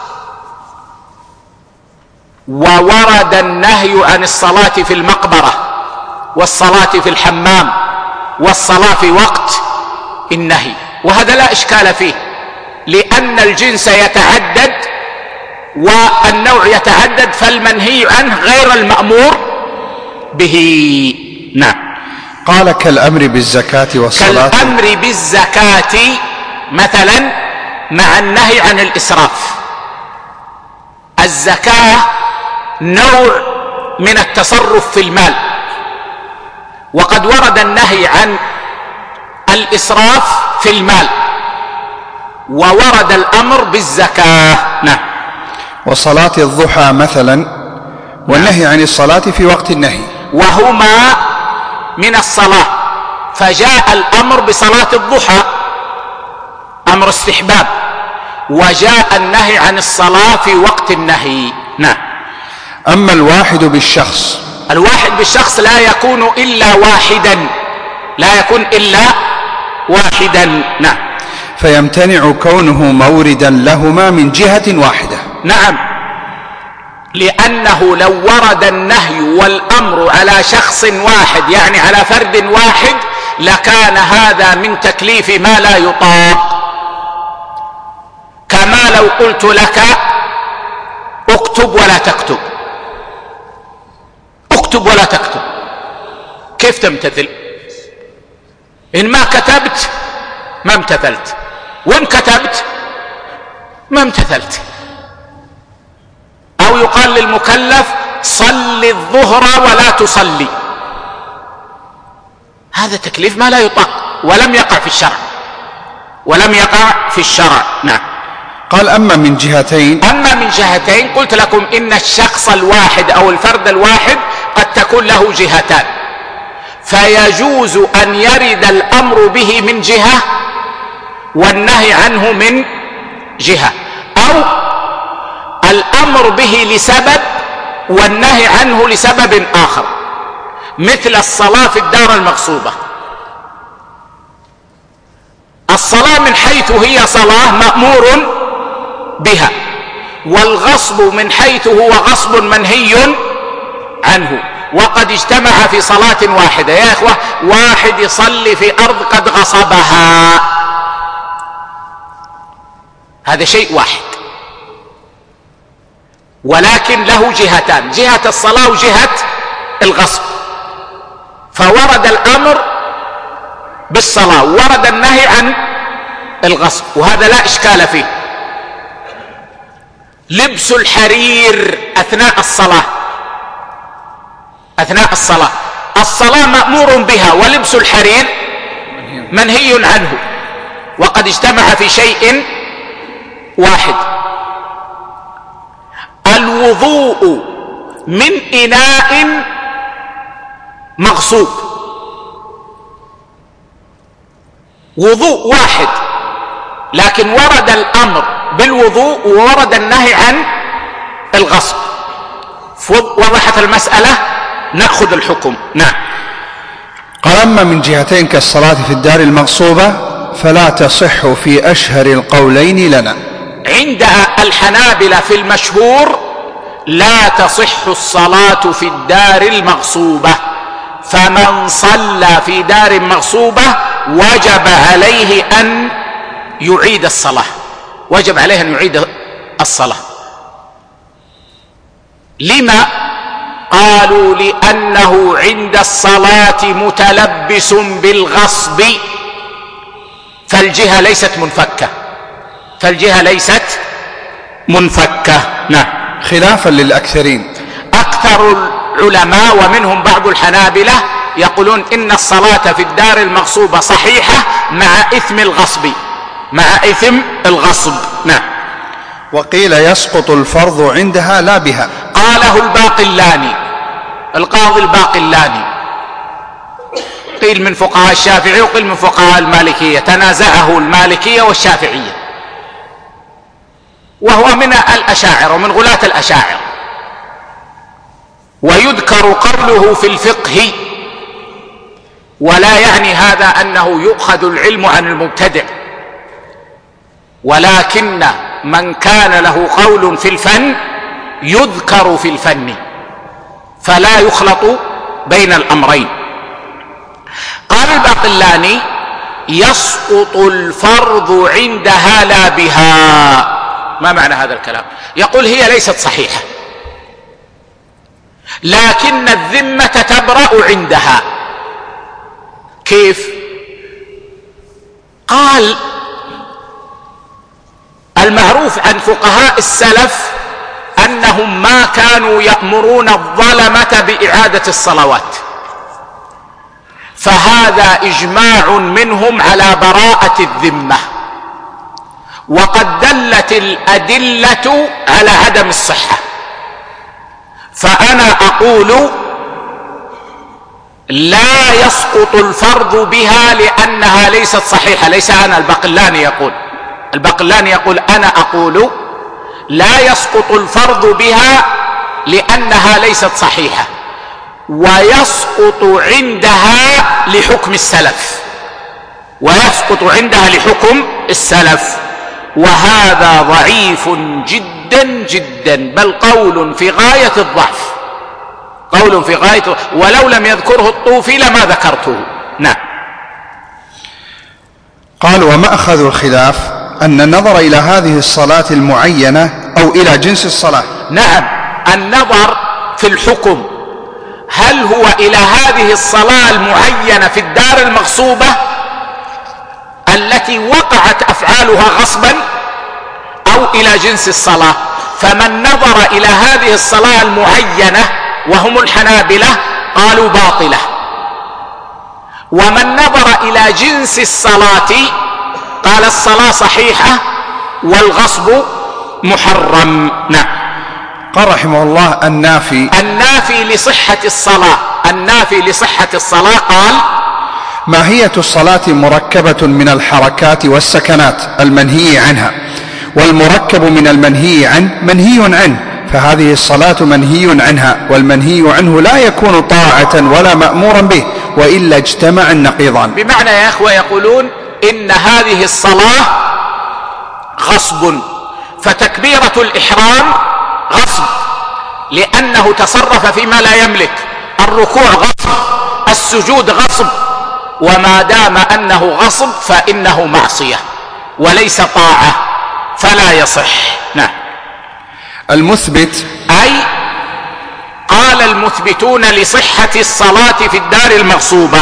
وورد النهي عن الصلاة في المقبرة والصلاة في الحمام والصلاة في وقت النهي. وهذا لا إشكال فيه، لأن الجنس يتعدد والنوع يتعدد، فالمنهي عنه غير المأمور به. نعم. قال كالأمر بالزكاة والصلاة. كالأمر بالزكاة مثلا مع النهي عن الإسراف. الزكاة نوع من التصرف في المال، وقد ورد النهي عن الإسراف في المال وورد الأمر بالزكاة. نعم. وصلاة الضحى مثلا والنهي عن الصلاة في وقت النهي، وهما من الصلاة، فجاء الأمر بصلاة الضحى أمر استحباب، وجاء النهي عن الصلاة في وقت النهي. نعم. أما الواحد بالشخص، الواحد بالشخص لا يكون إلا واحدا، لا يكون إلا واحدا. نعم. فيمتنع كونه موردا لهما من جهة واحدة. نعم، لأنه لو ورد النهي والأمر على شخص واحد، يعني على فرد واحد، لكان هذا من تكليف ما لا يطاق. كما لو قلت لك اكتب ولا تكتب، اكتب ولا تكتب، كيف تمتثل؟ إن ما كتبت ما امتثلت، وإن كتبت ما امتثلت. أو يقال للمكلف صل الظهر ولا تصلي، هذا تكليف ما لا يطاق ولم يقع في الشرع، ولم يقع في الشرع. نعم. قال أما من جهتين، أما من جهتين قلت لكم إن الشخص الواحد أو الفرد الواحد قد تكون له جهتان، فيجوز أن يرد الأمر به من جهة والنهي عنه من جهة، أو الأمر به لسبب والنهي عنه لسبب آخر، مثل الصلاة في الدار المغصوبة. الصلاة من حيث هي صلاة مأمور بها، والغصب من حيث هو غصب منهي عنه، وقد اجتمع في صلاة واحدة. يا إخوة، واحد يصلي في أرض قد غصبها، هذا شيء واحد، ولكن له جهتان، جهة الصلاة وجهة الغصب. فورد الأمر بالصلاة ورد النهي عن الغصب، وهذا لا إشكال فيه. لبس الحرير أثناء الصلاة، أثناء الصلاة الصلاة مأمور بها، ولبس الحرير منهي عنه، وقد اجتمع في شيء واحد. الوضوء من إناء مغصوب، وضوء واحد، لكن ورد الأمر بالوضوء وورد النهي عن الغصب. وضحت المسألة، نأخذ الحكم. نعم. قال أما من جهتين كالصلاة في الدار المغصوبة فلا تصح في أشهر القولين لنا. عند الحنابلة في المشهور لا تصح الصلاة في الدار المغصوبة، فمن صلى في دار مغصوبة وجب عليه أن يعيد الصلاة، وجب عليه أن يعيد الصلاة. لما؟ قالوا لأنه عند الصلاة متلبس بالغصب، فالجهة ليست منفكة، فالجهة ليست منفكة. نعم. خلافا للأكثرين، أكثر العلماء ومنهم بعض الحنابلة يقولون إن الصلاة في الدار المغصوبة صحيحة مع إثم الغصب، مع إثم الغصب. نعم. وقيل يسقط الفرض عندها لا بها. قاله الباقلاني، القاضي الباقلاني، قيل من فقهاء الشافعية وقيل من فقهاء المالكية، تنازعه المالكية والشافعية، وهو من الأشاعرة ومن غلاة الأشاعرة. ويذكر قوله في الفقه، ولا يعني هذا أنه يؤخذ العلم عن المبتدع، ولكن من كان له قول في الفن يذكر في الفن فلا يخلط بين الأمرين. قال الباقلاني يسقط الفرض عندها لا بها. ما معنى هذا الكلام؟ يقول هي ليست صحيحة لكن الذمة تبرأ عندها. كيف؟ قال المعروف عن فقهاء السلف أنهم ما كانوا يأمرون الظلمة بإعادة الصلوات، فهذا إجماع منهم على براءة الذمة، وقد دلت الأدلة على عدم الصحة. فأنا أقول لا يسقط الفرض بها لأنها ليست صحيحة. ليس أنا، الباقلاني يقول، الباقلاني يقول أنا أقول لا يسقط الفرض بها لأنها ليست صحيحة، ويسقط عندها لحكم السلف، ويسقط عندها لحكم السلف، وهذا ضعيف جدا جدا، بل قول في غاية الضعف، قول في غاية، ولو لم يذكره الطوفي لما ذكرته. نعم. قال ومأخذ الخلاف أن النظر إلى هذه الصلاة المعينة أو إلى جنس الصلاة. نعم، النظر في الحكم هل هو إلى هذه الصلاة المعينة في الدار المغصوبة التي وقعت أفعالها غصبا أو إلى جنس الصلاة. فمن نظر إلى هذه الصلاة المعينة وهم الحنابلة قالوا باطلة، ومن نظر إلى جنس الصلاة قال الصلاة صحيحة والغصب محرم. نعم. قال رحمه الله النافي النافي لصحة الصلاة النافي لصحة الصلاة قال ماهية الصلاة مركبة من الحركات والسكنات المنهي عنها، والمركب من المنهي عنه منهي عنه، فهذه الصلاة منهي عنها، والمنهي عنه لا يكون طاعة ولا مأمورا به، وإلا اجتمع النقيضان. بمعنى يا أخوة يقولون إن هذه الصلاة غصب، فتكبيرة الإحرام غصب لأنه تصرف فيما لا يملك، الركوع غصب، السجود غصب، وما دام أنه غصب فإنه معصية وليس طاعة فلا يصح. نعم. المثبت أي قال المثبتون لصحة الصلاة في الدار المغصوبة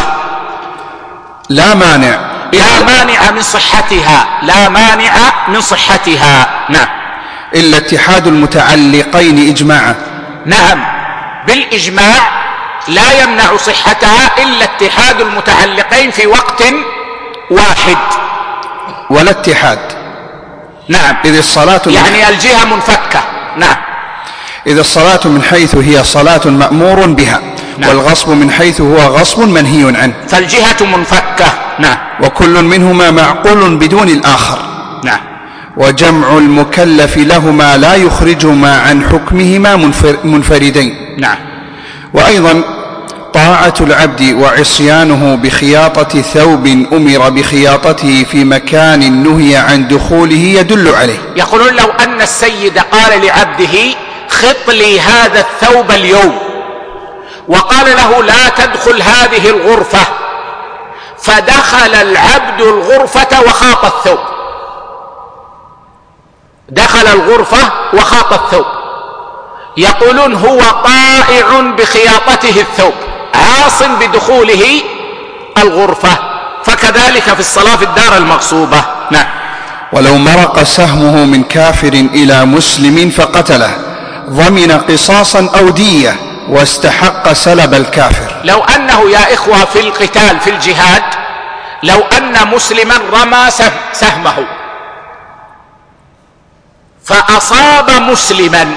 لا مانع لا مانع من صحتها لا مانع من صحتها. نعم. إلا اتحاد المتعلقين إجماعا. نعم، بالإجماع لا يمنع صحتها إلا اتحاد المتعلقين في وقت واحد. ولا اتحاد. نعم. إذ الصلاة يعني الجهة منفكة. نعم. إذ الصلاة من حيث هي صلاة مأمور بها. نعم. والغصب من حيث هو غصب منهي عنه، فالجهة منفكة. نعم. وكل منهما معقول بدون الآخر. نعم. وجمع المكلف لهما لا يخرجهما عن حكمهما منفردين. نعم. وأيضا طاعة العبد وعصيانه بخياطة ثوب أمر بخياطته في مكان نهي عن دخوله يدل عليه. يقولون لو أن السيد قال لعبده خط لي هذا الثوب اليوم، وقال له لا تدخل هذه الغرفة، فدخل العبد الغرفة وخاط الثوب، دخل الغرفة وخاط الثوب، يقولون هو طائع بخياطته الثوب عاص بدخوله الغرفة، فكذلك في الصلاة في الدار المغصوبة. نعم. ولو مرق سهمه من كافر إلى مسلم فقتله ضمن قصاصا أو دية واستحق سلب الكافر. لو أنه يا إخوة في القتال في الجهاد، لو أن مسلما رمى سهمه فأصاب مسلما،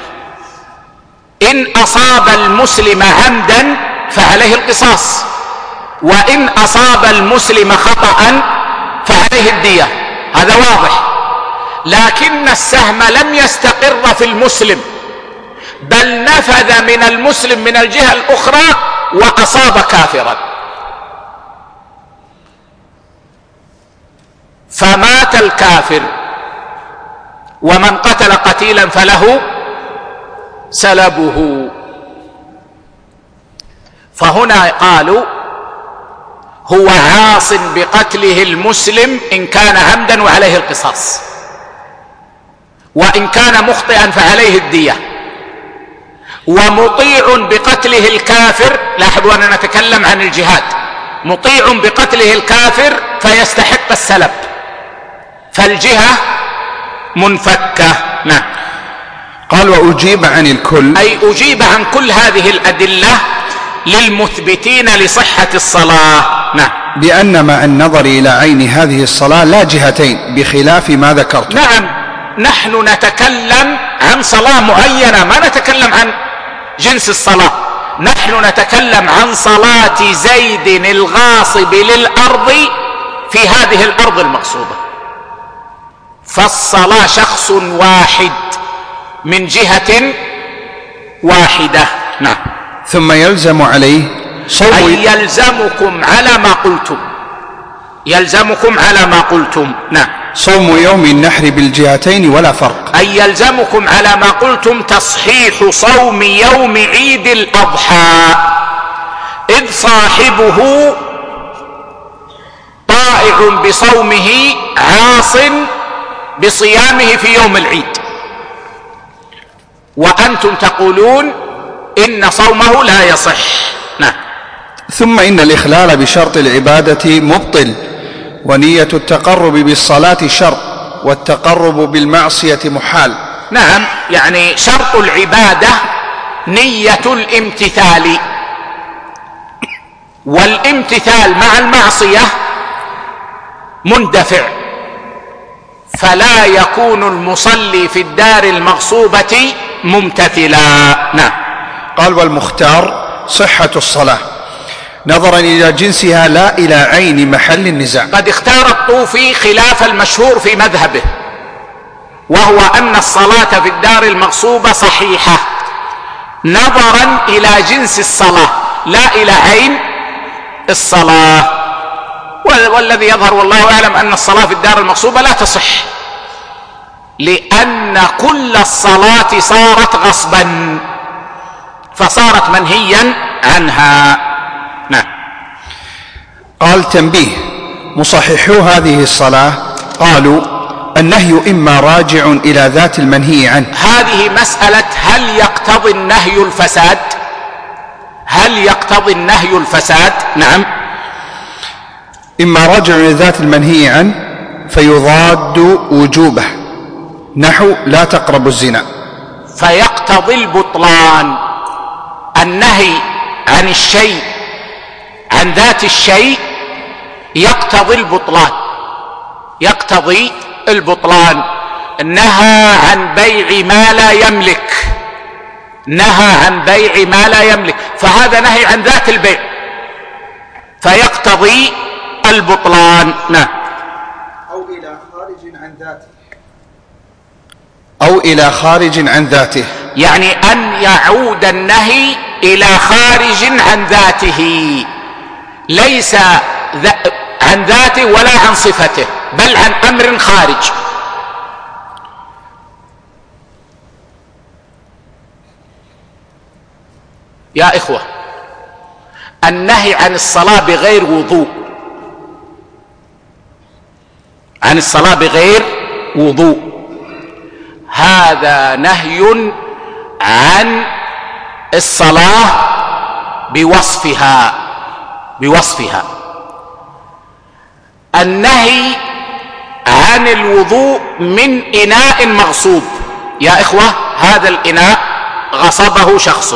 إن أصاب المسلم عمدا فعليه القصاص، وإن أصاب المسلم خطأ فعليه الدية، هذا واضح. لكن السهم لم يستقر في المسلم، بل نفذ من المسلم من الجهة الأخرى وأصاب كافرا، فمات الكافر، ومن قتل قتيلا فله سلبه. فهنا قالوا هو عاص بقتله المسلم إن كان عمدا وعليه القصاص، وإن كان مخطئا فعليه الدية، ومطيع بقتله الكافر. لاحظوا أننا نتكلم عن الجهاد، مطيع بقتله الكافر فيستحق السلب، فالجهة منفكة. نعم. قال وأجيب عن الكل، أي أجيب عن كل هذه الأدلة للمثبتين لصحة الصلاة. نعم. بأن مع النظر إلى عين هذه الصلاة لا جهتين بخلاف ما ذكرت. نعم، نحن نتكلم عن صلاة معينة، ما نتكلم عن جنس الصلاة، نحن نتكلم عن صلاة زيد الغاصب للأرض في هذه الأرض المقصودة، فالصلاة شخص واحد من جهة واحدة. نعم. ثم يلزم عليه صوم، أي يلزمكم على ما قلتم، يلزمكم على ما قلتم. نعم. صوم يوم النحر بالجهتين ولا فرق، أي يلزمكم على ما قلتم تصحيح صوم يوم عيد الأضحى، إذ صاحبه طائع بصومه عاص بصيامه في يوم العيد، وأنتم تقولون إن صومه لا يصح. نعم. ثم إن الإخلال بشرط العبادة مبطل، ونية التقرب بالصلاة شرط، والتقرب بالمعصية محال. نعم، يعني شرط العبادة نية الامتثال، والامتثال مع المعصية مندفع، فلا يكون المصلي في الدار المغصوبة ممتثلا. نعم. قال والمختار صحة الصلاة نظرا إلى جنسها لا إلى عين محل النزاع. قد اختار الطوفي خلاف المشهور في مذهبه، وهو أن الصلاة في الدار المغصوبة صحيحة نظرا إلى جنس الصلاة لا إلى عين الصلاة، والذي يظهر والله أعلم أن الصلاة في الدار المغصوبة لا تصح، لأن كل الصلاة صارت غصبا فصارت منهيا عنها. نعم. قال تنبيه مصححو هذه الصلاة قالوا النهي إما راجع إلى ذات المنهي عنه. هذه مسألة هل يقتضي النهي الفساد، هل يقتضي النهي الفساد؟ نعم. إما راجع إلى ذات المنهي عنه فيضاد وجوبه، نحو لا تقربوا الزنا، فيقتضي البطلان. النهي عن الشيء عن ذات الشيء يقتضي البطلان، يقتضي البطلان. نهى عن بيع ما لا يملك، نهى عن بيع ما لا يملك، فهذا نهي عن ذات البيع فيقتضي البطلان. نعم. أو إلى خارج عن ذاته، أو إلى خارج عن ذاته، يعني أن يعود النهي إلى خارج عن ذاته، ليس عن ذاته ولا عن صفته، بل عن أمر خارج. يا إخوة، النهي عن الصلاة بغير وضوء، عن الصلاة بغير وضوء، هذا نهي عن الصلاة بوصفها، بوصفها. النهي عن الوضوء من إناء مغصوب. يا إخوة، هذا الإناء غصبه شخص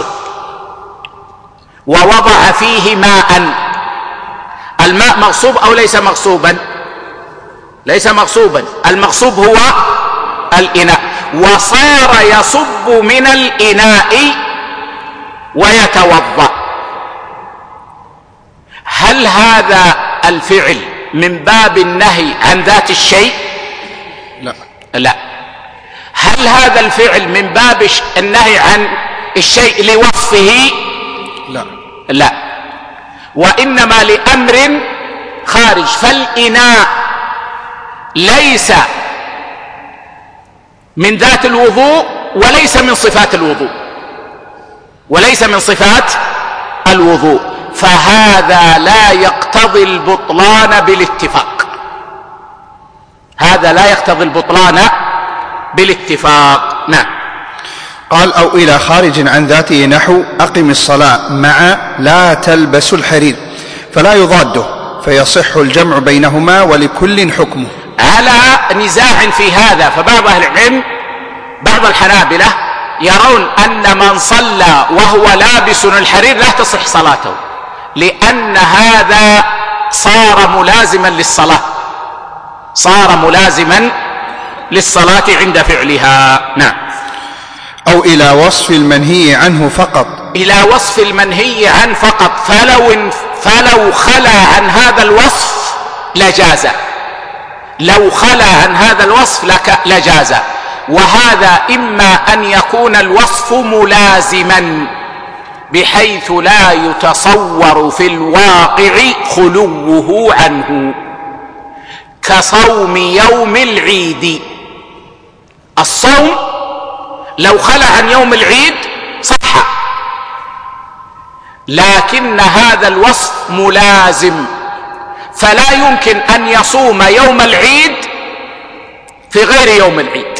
ووضع فيه ماء. الماء مغصوب أو ليس مغصوبا؟ ليس مغصوبا، المغصوب هو الإناء، وصار يصب من الإناء ويتوضأ. هل هذا الفعل من باب النهي عن ذات الشيء؟ لا. لا. هل هذا الفعل من باب النهي عن الشيء لوصفه؟ لا. لا، وإنما لأمر خارج. فالإناء ليس من ذات الوضوء وليس من صفات الوضوء، وليس من صفات الوضوء، فهذا لا يقتضي البطلان بالاتفاق. هذا لا يقتضي البطلان بالاتفاق. نعم. قال: أو إلى خارج عن ذاته، نحو أقم الصلاة مع لا تلبس الحرير، فلا يضاده، فيصح الجمع بينهما ولكل حكمه. على نزاع في هذا، فبعض أهل العلم بعض الحنابلة يرون أن من صلى وهو لابس الحرير لا تصح صلاته، لأن هذا صار ملازما للصلاة، صار ملازما للصلاة عند فعلها. نعم. أو إلى وصف المنهي عنه فقط، إلى وصف المنهي عنه فقط، فلو, فلو خلا عن هذا الوصف لجاز، لو خلا عن هذا الوصف لجاز. وهذا إما أن يكون الوصف ملازما بحيث لا يتصور في الواقع خلوه عنه، كصوم يوم العيد. الصوم لو خلى عن يوم العيد صح، لكن هذا الوصف ملازم، فلا يمكن أن يصوم يوم العيد في غير يوم العيد،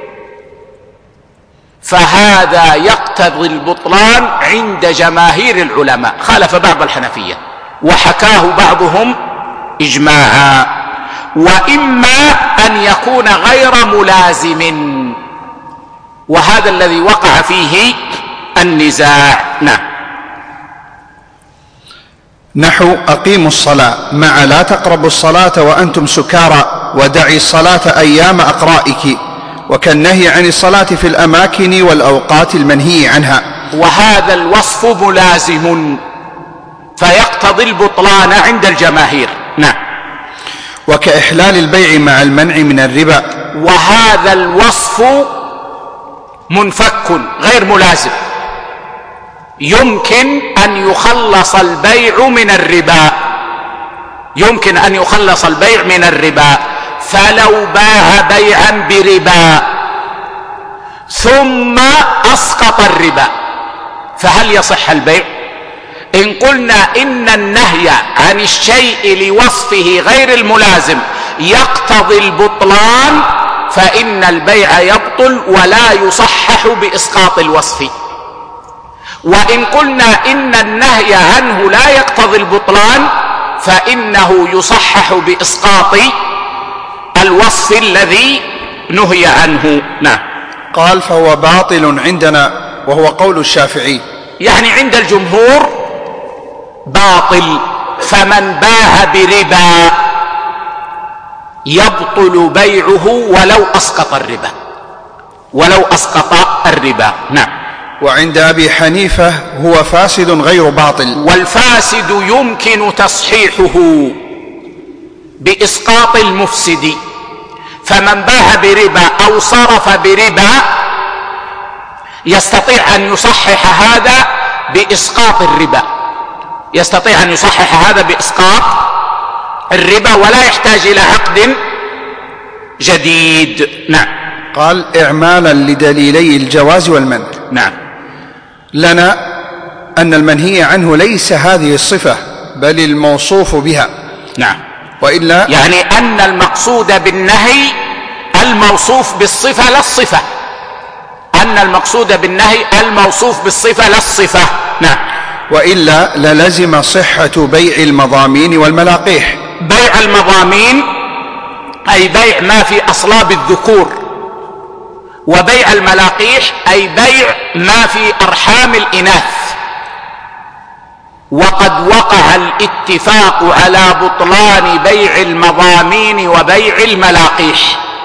فهذا يقتضي البطلان عند جماهير العلماء، خالف بعض الحنفية وحكاه بعضهم إجماعا. وإما أن يكون غير ملازم، وهذا الذي وقع فيه النزاع. نعم. نحو أقيموا الصلاة مع لا تقربوا الصلاة وأنتم سكارى، ودعي الصلاة أيام أقرائك، وكالنهي عن الصلاة في الأماكن والأوقات المنهي عنها. وهذا الوصف ملازم فيقتضي البطلان عند الجماهير. نعم. وكإحلال البيع مع المنع من الربا، وهذا الوصف منفك غير ملازم، يمكن أن يخلص البيع من الربا، يمكن أن يخلص البيع من الربا. فلو باع بيعا بربا ثم أسقط الربا فهل يصح البيع؟ إن قلنا إن النهي عن الشيء لوصفه غير الملازم يقتضي البطلان، فإن البيع يبطل ولا يصحح بإسقاط الوصف. وإن قلنا إن النهي عنه لا يقتضي البطلان، فإنه يصحح بإسقاط الوصف الذي نهي عنه. نعم. قال: فهو باطل عندنا، وهو قول الشافعي. يعني عند الجمهور باطل، فمن باع بربا يبطل بيعه ولو أسقط الربا، ولو أسقط الربا. نعم. وعند أبي حنيفة هو فاسد غير باطل، والفاسد يمكن تصحيحه بإسقاط المفسد، فمن باع بربا أو صرف بربا يستطيع أن يصحح هذا بإسقاط الربا، يستطيع أن يصحح هذا بإسقاط الربا ولا يحتاج إلى عقد جديد. نعم. قال: إعمالا لدليلي الجواز والمنع. نعم. لنا أن المنهي عنه ليس هذه الصفة بل الموصوف بها. نعم. وإلا يعني أن المقصود بالنهي الموصوف بالصفة لا الصفة، أن المقصود بالنهي الموصوف بالصفة لا الصفة. نعم. وإلا للزم صحة بيع المضامين والملاقيح. بيع المضامين أي بيع ما في أصلاب الذكور، وبيع الملاقيح أي بيع ما في أرحام الإناث. وقد وقع الاتفاق على بطلان بيع المضامين وبيع الملاقيح،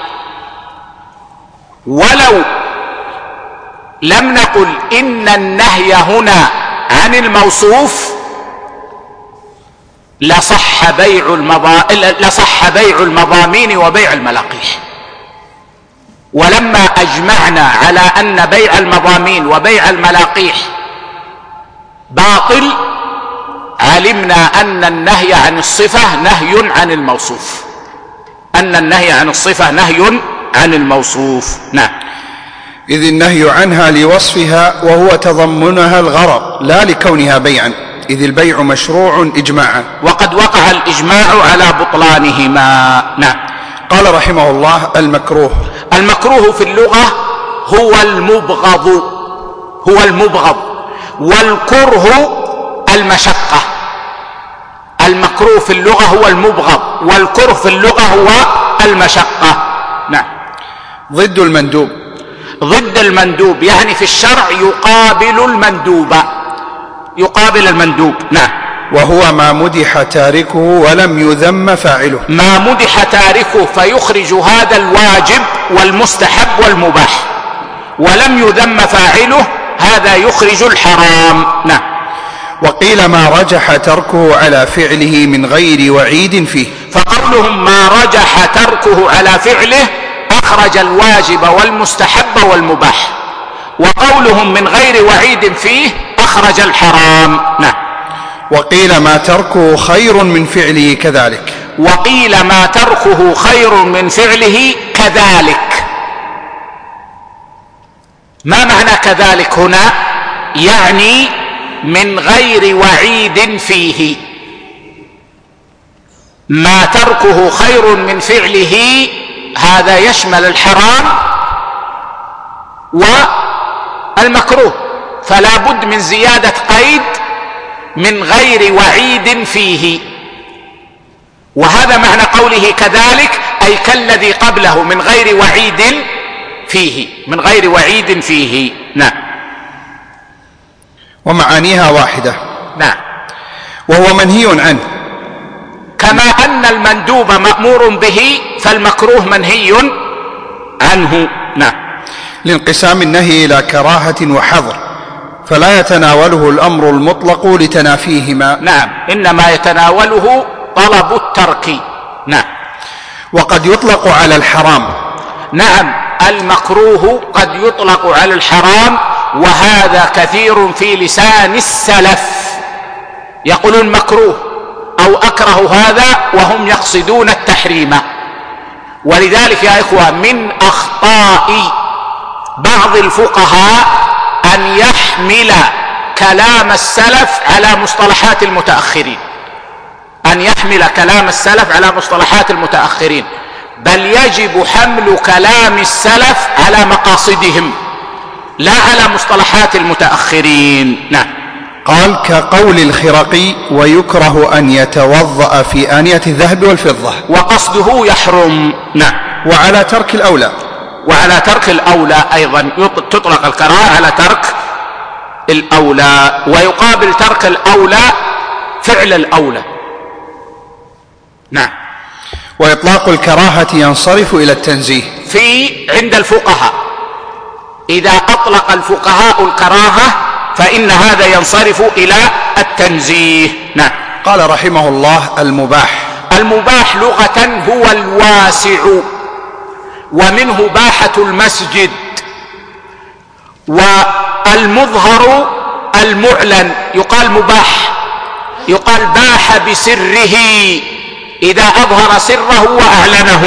ولو لم نقل إن النهي هنا عن الموصوف لصح بيع المضا... لصح بيع المضامين وبيع الملاقيح. ولما أجمعنا على أن بيع المضامين وبيع الملاقيح باطل، علمنا أن النهي عن الصفة نهي عن الموصوف، أن النهي عن الصفة نهي عن الموصوف. نعم. إذ النهي عنها لوصفها وهو تضمنها الغرض لا لكونها بيعا، إذ البيع مشروع إجماعا، وقد وقع الإجماع على بطلانهما. نعم. قال رحمه الله: المكروه. المكروه في اللغة هو المبغض، هو المبغض، والكره المشقة. المكروه في اللغة هو المبغض، والكره في اللغة هو المشقة. نعم. ضد المندوب. ضد المندوب يعني في الشرع يقابل المندوب، يقابل المندوب. نعم. وهو ما مدح تاركه ولم يذم فاعله. ما مدح تاركه فيخرج هذا الواجب والمستحب والمباح، ولم يذم فاعله هذا يخرج الحرام. نعم. وقيل ما رجح تركه على فعله من غير وعيد فيه. فقولهم ما رجح تركه على فعله أخرج الواجب والمستحب والمباح، وقولهم من غير وعيد فيه أخرج الحرام. نعم. وقيل ما تركه خير من فعله كذلك. وقيل ما تركه خير من فعله كذلك. ما معنى كذلك هنا؟ يعني من غير وعيد فيه. ما تركه خير من فعله هذا يشمل الحرام والمكروه، فلا بد من زيادة قيد من غير وعيد فيه. وهذا معنى قوله كذلك، أي كالذي قبله من غير وعيد فيه، من غير وعيد فيه. نعم. ومعانيها واحدة. نعم. وهو منهي عنه، كما أن المندوب مأمور به فالمكروه منهي عنه. نعم. لانقسام النهي إلى كراهة وحظر، فلا يتناوله الأمر المطلق لتنافيهما. نعم. إنما يتناوله طلب الترك. نعم. وقد يطلق على الحرام. نعم. المكروه قد يطلق على الحرام، وهذا كثير في لسان السلف، يقولون مكروه أو أكره هذا وهم يقصدون التحريم. ولذلك يا إخوة من أخطاء بعض الفقهاء أن يحمل كلام السلف على مصطلحات المتأخرين، أن يحمل كلام السلف على مصطلحات المتأخرين، بل يجب حمل كلام السلف على مقاصدهم لا على مصطلحات المتأخرين. نعم. قال: كقول الخرقي: ويكره أن يتوضأ في آنية الذهب والفضة، وقصده يحرم. نعم. وعلى ترك الأولى. وعلى ترك الأولى أيضا تطلق الكراهة على ترك الأولى، ويقابل ترك الأولى فعل الأولى. نعم. وإطلاق الكراهة ينصرف إلى التنزيه في عند الفقهاء، إذا أطلق الفقهاء الكراهة فإن هذا ينصرف إلى التنزيه. نعم. قال رحمه الله: المباح. المباح لغة هو الواسع، ومنه باحة المسجد. والمظهر المعلن يقال مباح، يقال باح بسره إذا أظهر سره وأعلنه.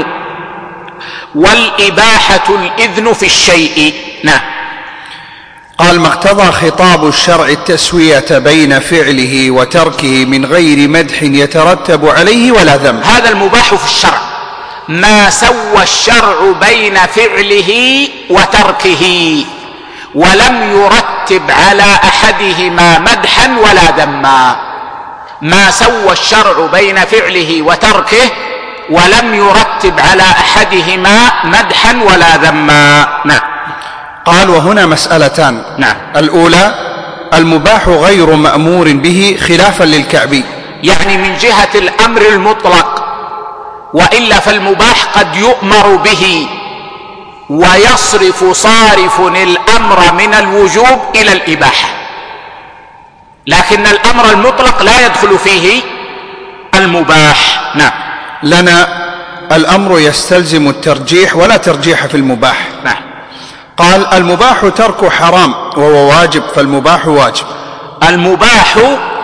والإباحة الإذن في الشيء. نعم. قال: ما اقتضى خطاب الشرع التسوية بين فعله وتركه من غير مدح يترتب عليه ولا ذم. هذا المباح في الشرع، ما سوى الشرع بين فعله وتركه ولم يرتب على أحدهما مدحا ولا ذما. ما سوى الشرع بين فعله وتركه ولم يرتب على أحدهما مدحا ولا ذما. نعم. قال: وهنا مسألتان. نعم. الأولى: المباح غير مأمور به خلافا للكعبي، يعني من جهة الأمر المطلق، وإلا فالمباح قد يؤمر به ويصرف صارف الأمر من الوجوب إلى الإباحة، لكن الأمر المطلق لا يدخل فيه المباح. نعم. لنا الأمر يستلزم الترجيح ولا ترجيح في المباح. نعم. قال: المباح ترك حرام وهو واجب، فالمباح واجب. المباح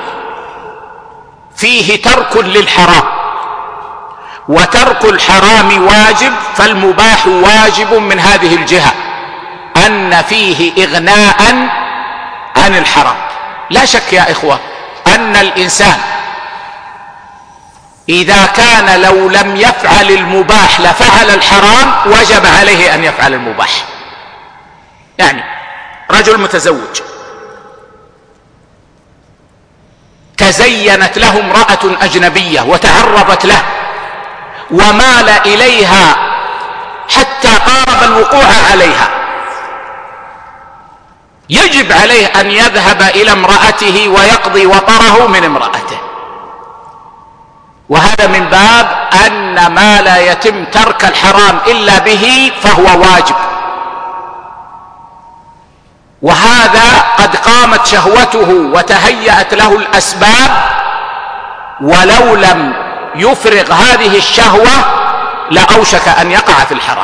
فيه ترك للحرام، وترك الحرام واجب، فالمباح واجب من هذه الجهة أن فيه إغناء عن الحرام. لا شك يا إخوة أن الإنسان إذا كان لو لم يفعل المباح لفعل الحرام وجب عليه أن يفعل المباح. يعني رجل متزوج تزينت له امرأة أجنبية وتعرضت له ومال إليها حتى قارب الوقوع عليها، يجب عليه أن يذهب إلى امرأته ويقضي وطره من امرأته، وهذا من باب أن ما لا يتم ترك الحرام إلا به فهو واجب، وهذا قد قامت شهوته وتهيأت له الأسباب، ولو لم يفرغ هذه الشهوة لأوشك أن يقع في الحرام.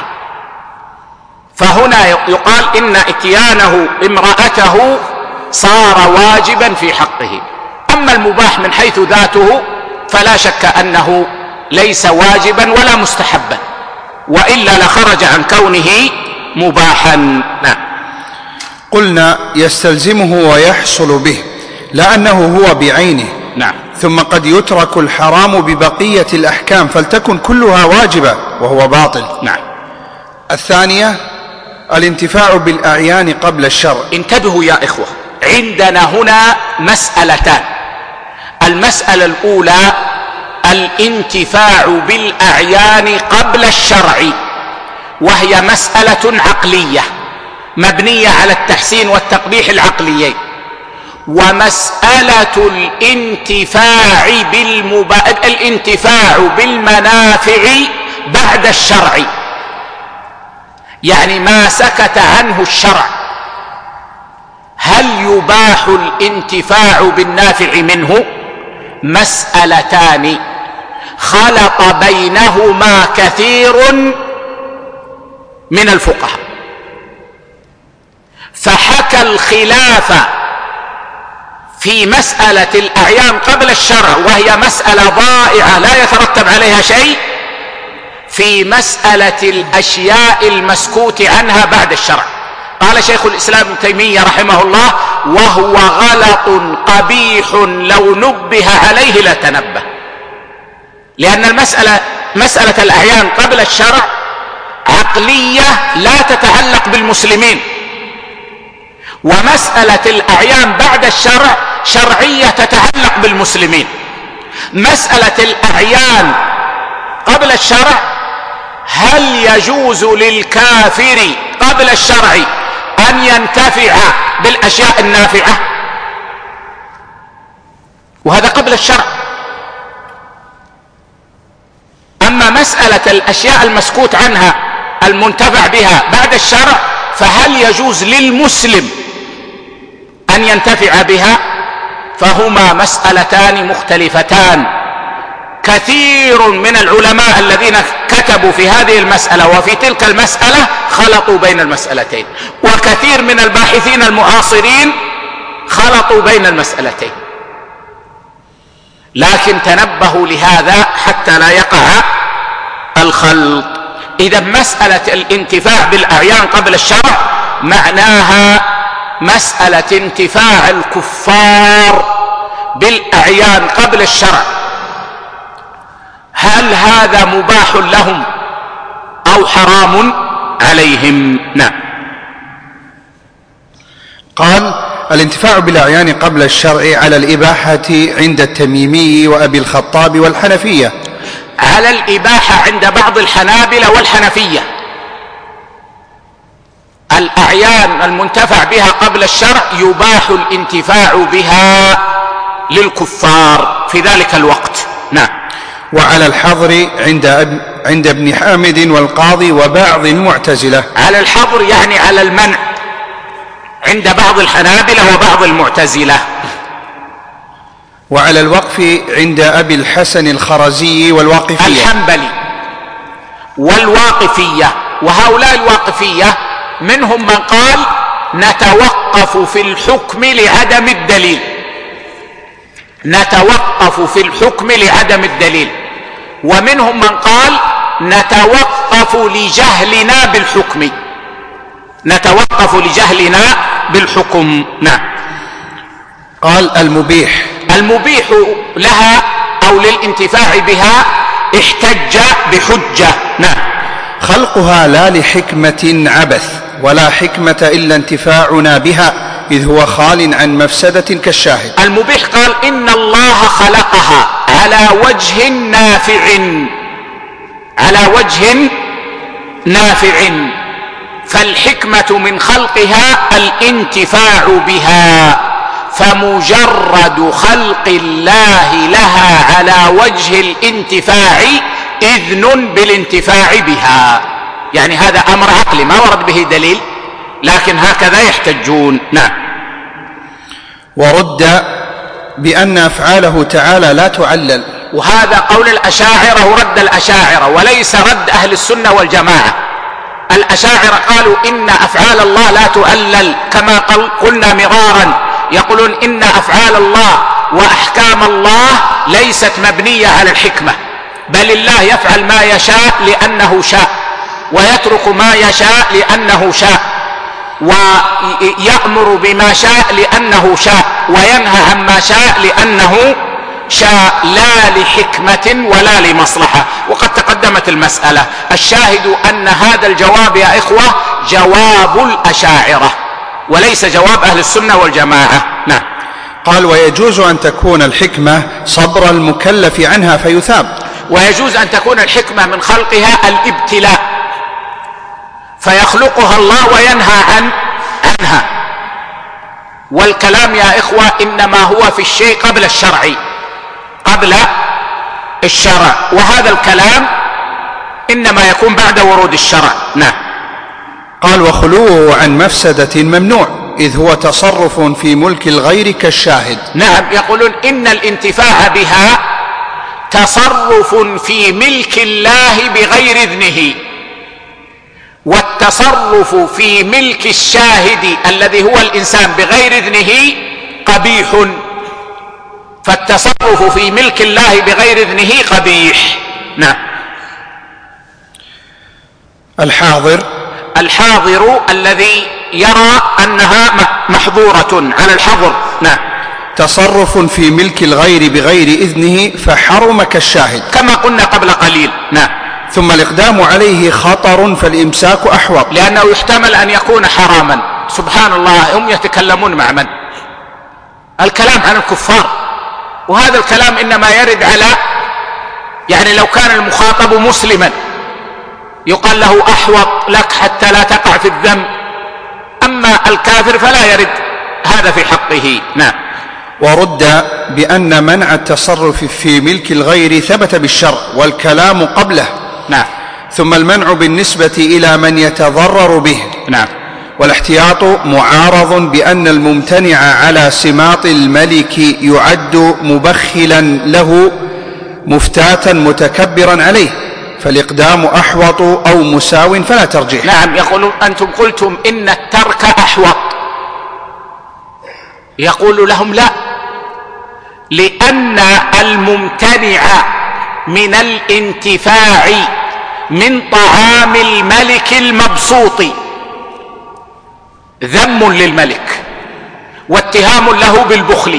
فهنا يقال إن إتيانه امرأته صار واجبا في حقه. أما المباح من حيث ذاته فلا شك أنه ليس واجبا ولا مستحبا، وإلا لخرج عن كونه مباحا. نعم. قلنا: يستلزمه ويحصل به، لأنه هو بعينه. نعم. ثم قد يترك الحرام ببقية الأحكام فلتكن كلها واجبة وهو باطل. نعم. الثانية: الانتفاع بالأعيان قبل الشرع. انتبهوا يا إخوة، عندنا هنا مسألتان. المسألة الأولى الانتفاع بالأعيان قبل الشرع، وهي مسألة عقلية مبنية على التحسين والتقبيح العقليين، ومسألة الانتفاع بالمب... الانتفاع بالمنافع بعد الشرع، يعني ما سكت عنه الشرع، هل يباح الانتفاع بالنافع منه؟ مسألتان خلط بينهما كثير من الفقهاء، فحكى الخلاف في مسألة الأعيان قبل الشرع، وهي مسألة ضائعة لا يترتب عليها شيء، في مسألة الأشياء المسكوت عنها بعد الشرع. قال شيخ الإسلام ابن تيمية رحمه الله: وهو غلط قبيح لو نبه عليه لتنبه، لأن المسألة مسألة الأعيان قبل الشرع عقلية لا تتعلق بالمسلمين، ومسألة الأعيان بعد الشرع شرعية تتعلق بالمسلمين. مسألة الأعيان قبل الشرع هل يجوز للكافر قبل الشرع أن ينتفع بالأشياء النافعة؟ وهذا قبل الشرع. أما مسألة الأشياء المسكوت عنها المنتفع بها بعد الشرع فهل يجوز للمسلم أن ينتفع بها؟ فهما مسألتان مختلفتان. كثير من العلماء الذين كتبوا في هذه المسألة وفي تلك المسألة خلطوا بين المسألتين، وكثير من الباحثين المعاصرين خلطوا بين المسألتين، لكن تنبهوا لهذا حتى لا يقع الخلط. إذا مسألة الانتفاع بالأعيان قبل الشرع معناها مسألة انتفاع الكفار بالأعيان قبل الشرع، هل هذا مباح لهم أو حرام عليهم؟ نعم. قال: الانتفاع بالأعيان قبل الشرع على الإباحة عند التميمي وأبي الخطاب والحنفية. على الإباحة عند بعض الحنابلة والحنفية. الأعيان المنتفع بها قبل الشرع يباح الانتفاع بها للكفار في ذلك الوقت. نعم. وعلى الحظر عند عند ابن حامد والقاضي وبعض المعتزلة. على الحظر يعني على المنع عند بعض الحنابلة وبعض المعتزلة. وعلى الوقف عند أبي الحسن الخرزي والواقفية. الحنبلي والواقفية. وهؤلاء الواقفية منهم من قال نتوقف في الحكم لعدم الدليل، نتوقف في الحكم لعدم الدليل. ومنهم من قال نتوقف لجهلنا بالحكم، نتوقف لجهلنا بالحكم. نعم. قال المبيح. المبيح لها أو للانتفاع بها احتج بحجة. نعم. خلقها لا لحكمة عبث ولا حكمة إلا انتفاعنا بها إذ هو خال عن مفسدة كالشاهد. المبيح قال إن الله خلقها على وجه نافع، على وجه نافع، فالحكمة من خلقها الانتفاع بها، فمجرد خلق الله لها على وجه الانتفاع إذن بالانتفاع بها. يعني هذا أمر عقلي ما ورد به دليل، لكن هكذا يحتجون. نعم. ورد بأن أفعاله تعالى لا تعلل، وهذا قول الأشاعرة ورد الأشاعرة، وليس رد أهل السنة والجماعة. الأشاعرة قالوا إن أفعال الله لا تعلل، كما قلنا مرارا، يقولون إن أفعال الله وأحكام الله ليست مبنية على الحكمة، بل الله يفعل ما يشاء لأنه شاء، ويترك ما يشاء لأنه شاء، ويأمر بما شاء لأنه شاء، وينهى عما شاء لأنه شاء، لا لحكمة ولا لمصلحة. وقد تقدمت المسألة. الشاهد أن هذا الجواب يا إخوة جواب الأشاعرة وليس جواب أهل السنة والجماعة. نعم. قال ويجوز أن تكون الحكمة صبر المكلف عنها فيثاب. ويجوز أن تكون الحكمة من خلقها الابتلاء، فيخلقها الله وينهى عن عنها. والكلام يا إخوة إنما هو في الشيء قبل الشرع، قبل الشرع، وهذا الكلام إنما يكون بعد ورود الشرع. نعم. قال وخلوه عن مفسدة ممنوع إذ هو تصرف في ملك الغير كالشاهد. نعم. يقولون إن الانتفاع بها تصرف في ملك الله بغير إذنه، والتصرف في ملك الشاهد الذي هو الإنسان بغير إذنه قبيح، فالتصرف في ملك الله بغير إذنه قبيح. نعم. الحاضر. الحاضر الذي يرى أنها محظورة على الحظر. نعم. تصرف في ملك الغير بغير إذنه فحرم كالشاهد كما قلنا قبل قليل. نعم. ثم الإقدام عليه خطر فالإمساك أحوط، لأنه يحتمل أن يكون حراما. سبحان الله، هم يتكلمون مع من؟ الكلام عن الكفار، وهذا الكلام إنما يرد على، يعني لو كان المخاطب مسلما يقال له أحوط لك حتى لا تقع في الذنب، أما الكافر فلا يرد هذا في حقه. نعم. ورد بأن منع التصرف في ملك الغير ثبت بالشرع والكلام قبله. نعم. ثم المنع بالنسبة إلى من يتضرر به. نعم. والاحتياط معارض بأن الممتنع على سماط الملك يعد مبخلا له مفتاتا متكبرا عليه، فالإقدام أحوط أو مساو فلا ترجيح. نعم. يقولون أنتم قلتم إن الترك أحوط، يقول لهم لا، لأن الممتنع من الانتفاع من طعام الملك المبسوط ذم للملك واتهام له بالبخل،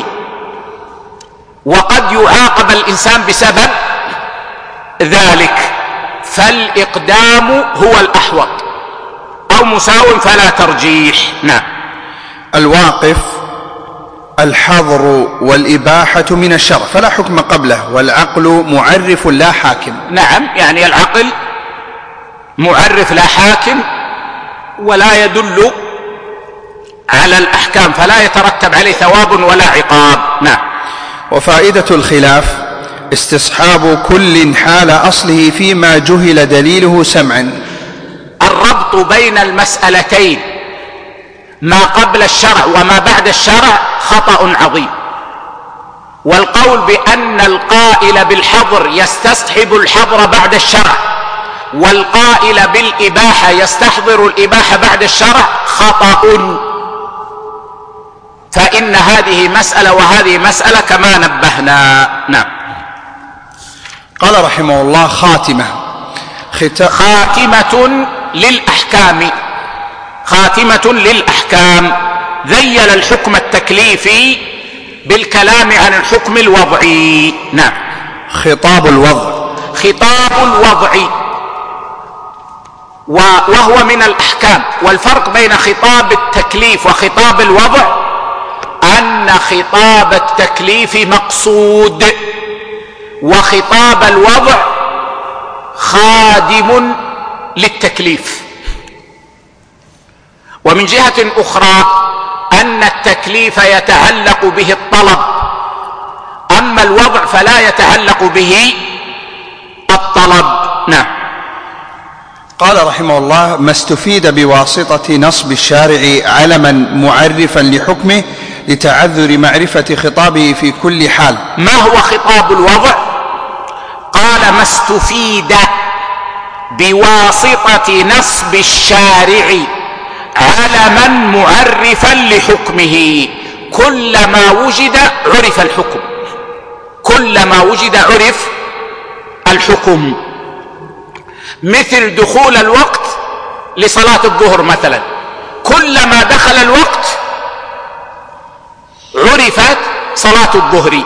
وقد يعاقب الإنسان بسبب ذلك، فالإقدام هو الأحوط أو مساو فلا ترجيح. نعم. الواقف الحظر والإباحة من الشرع فلا حكم قبله، والعقل معرف لا حاكم. نعم، يعني العقل معرف لا حاكم ولا يدل على الأحكام، فلا يترتب عليه ثواب ولا عقاب. نعم. وفائدة الخلاف استصحاب كل حال أصله فيما جهل دليله سمعا. الربط بين المسألتين ما قبل الشرع وما بعد الشرع خطأ عظيم، والقول بأن القائل بالحظر يستصحب الحظر بعد الشرع والقائل بالإباحة يستحضر الإباحة بعد الشرع خطأ، فإن هذه مسألة وهذه مسألة كما نبهنا. نعم. قال رحمه الله: خاتمة خت... خاتمة للأحكام خاتمة للأحكام ذيل الحكم التكليفي بالكلام عن الحكم الوضعي. نعم. خطاب الوضع خطاب الوضع وهو من الأحكام. والفرق بين خطاب التكليف وخطاب الوضع أن خطاب التكليف مقصود، وخطاب الوضع خادم للتكليف. ومن جهة أخرى أن التكليف يتعلق به الطلب، أما الوضع فلا يتعلق به الطلب. نعم. قال رحمه الله: ما استفيد بواسطة نصب الشارع علما معرفا لحكمه لتعذر معرفة خطابه في كل حال. ما هو خطاب الوضع؟ قال: ما استفيد بواسطة نصب الشارع علما معرفا لحكمه. كلما وجد عرف الحكم، كلما وجد عرف الحكم. مثل دخول الوقت لصلاة الظهر مثلا، كلما دخل الوقت عرفت صلاة الظهر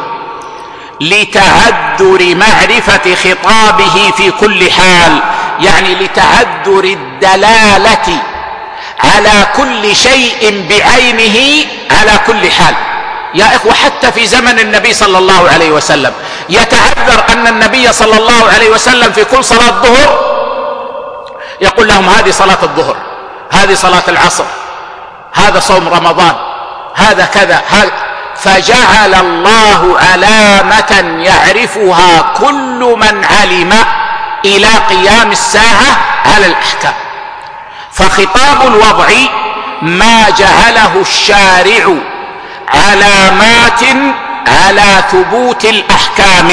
لتعذر معرفة خطابه في كل حال، يعني لتعذر الدلالة على كل شيء بعينه على كل حال. يا إخوة، حتى في زمن النبي صلى الله عليه وسلم يتعذر أن النبي صلى الله عليه وسلم في كل صلاة ظهر يقول لهم: هذه صلاة الظهر، هذه صلاة العصر، هذا صوم رمضان، هذا كذا هذا. فجعل الله علامة يعرفها كل من علم إلى قيام الساعة على الأحكام. فخطاب الوضع ما جعله الشارع علامات على ثبوت الأحكام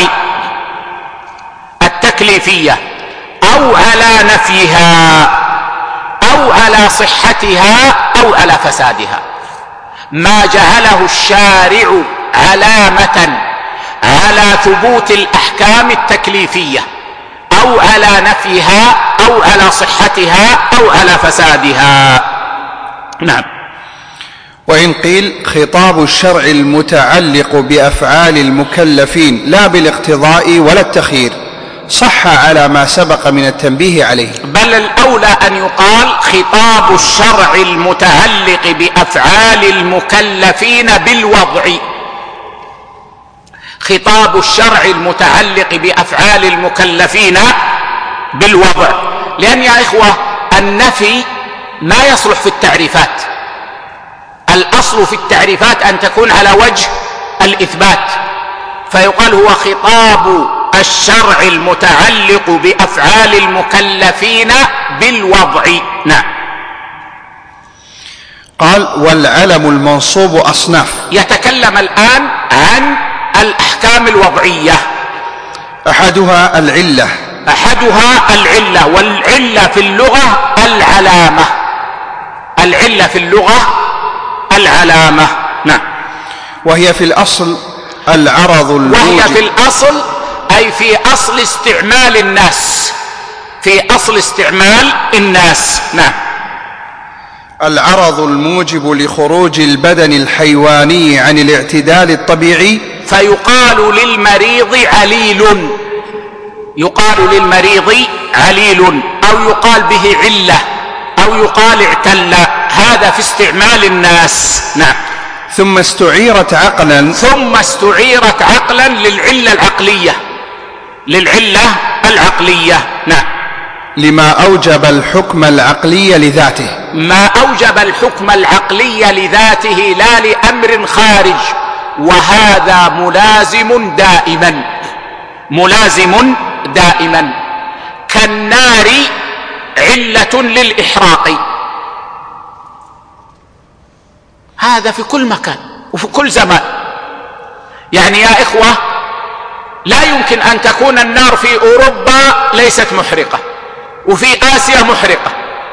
التكليفية أو على نفيها أو على صحتها أو على فسادها. ما جعله الشارع علامة على ثبوت الأحكام التكليفية أو على نفيها أو على صحتها أو على فسادها. نعم. وإن قيل خطاب الشرع المتعلق بأفعال المكلفين لا بالاقتضاء ولا التخيير صح على ما سبق من التنبيه عليه. بل الأولى أن يقال خطاب الشرع المتعلق بأفعال المكلفين بالوضع. خطاب الشرع المتعلق بأفعال المكلفين بالوضع، لأن يا إخوة النفي ما يصلح في التعريفات. الأصل في التعريفات أن تكون على وجه الإثبات، فيقال هو خطاب الشرع المتعلق بأفعال المكلفين بالوضع. نعم. قال: والعلم المنصوب أصناف. يتكلم الآن عن الأحكام الوضعية. أحدها العلة أحدها العلة والعلة في اللغة العلامة. العلة في اللغة العلامة. نعم. وهي في الأصل العرض الموجب. وهي في الأصل أي في أصل استعمال الناس، في أصل استعمال الناس. نعم. العرض الموجب لخروج البدن الحيواني عن الاعتدال الطبيعي. فيقال للمريض عليل، يقال للمريض عليل أو يقال به علة أو يقال اعتل، هذا في استعمال الناس. نعم. ثم استعيرت عقلا ثم استعيرت عقلا للعلة العقلية للعلة العقلية نعم. لما أوجب الحكم العقلي لذاته ما أوجب الحكم العقلي لذاته لا لأمر خارج، وهذا ملازم دائما ملازم دائما كالنار علة للإحراق، هذا في كل مكان وفي كل زمان. يعني يا إخوة لا يمكن أن تكون النار في أوروبا ليست محرقة وفي آسيا محرقة،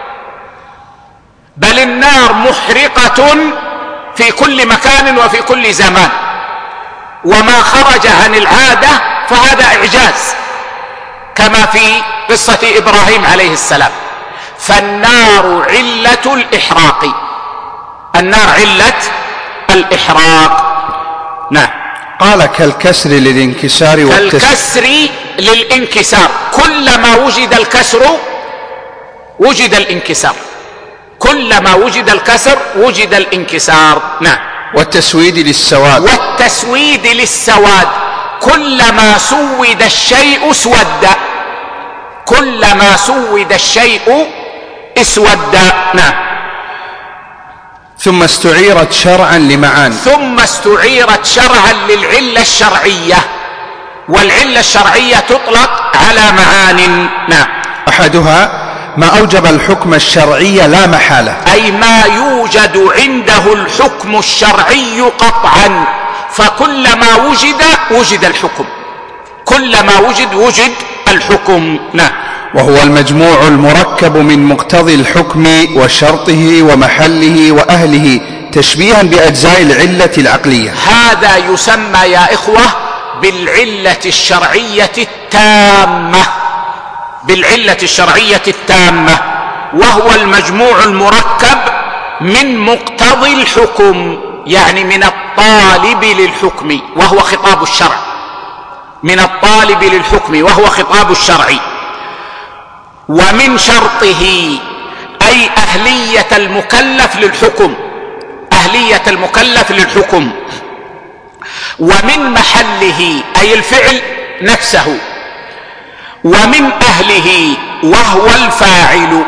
بل النار محرقة في كل مكان وفي كل زمان، وما خرج عن العادة فهذا إعجاز كما في قصة إبراهيم عليه السلام. فالنار علة الإحراق، النار علة الإحراق نعم. قال كالكسر للانكسار والتسوية. كالكسر للانكسار، كلما وجد الكسر وجد الانكسار، كلما وجد الكسر وجد الانكسار نعم. والتسويد للسواد. والتسويد للسواد، كلما سود الشيء اسود، كلما سود الشيء اسود نعم. ثم استعيرت شرعا لمعان. ثم استعيرت شرعا للعلة الشرعية، والعلة الشرعية تطلق على معان نعم. أحدها ما أوجب الحكم الشرعي لا محالة، أي ما يوجد عنده الحكم الشرعي قطعا، فكلما وجد وجد الحكم، كلما وجد وجد الحكم نعم. وهو المجموع المركب من مقتضي الحكم وشرطه ومحله وأهله تشبيها بأجزاء العلة العقلية. هذا يسمى يا إخوة بالعلة الشرعية التامة، بالعلة الشرعية التامة، وهو المجموع المركب من مقتضي الحكم، يعني من الطالب للحكم وهو خطاب الشرع، من الطالب للحكم وهو خطاب الشرع. ومن شرطه أي أهلية المكلف للحكم، أهلية المكلف للحكم. ومن محله أي الفعل نفسه. ومن أهله وهو الفاعل.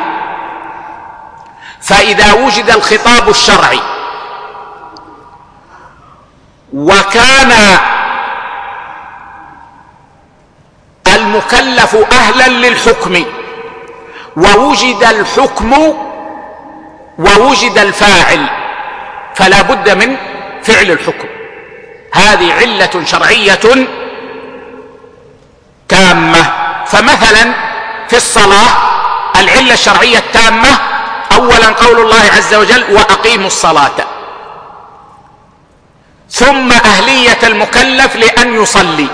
فإذا وجد الخطاب الشرعي وكان المكلف أهلا للحكم ووجد الحكم ووجد الفاعل، فلا بد من فعل الحكم. هذه علة شرعية تامة. فمثلا في الصلاة العلة الشرعية التامة أولا قول الله عز وجل وأقيموا الصلاة، ثم أهلية المكلف لأن يصلي،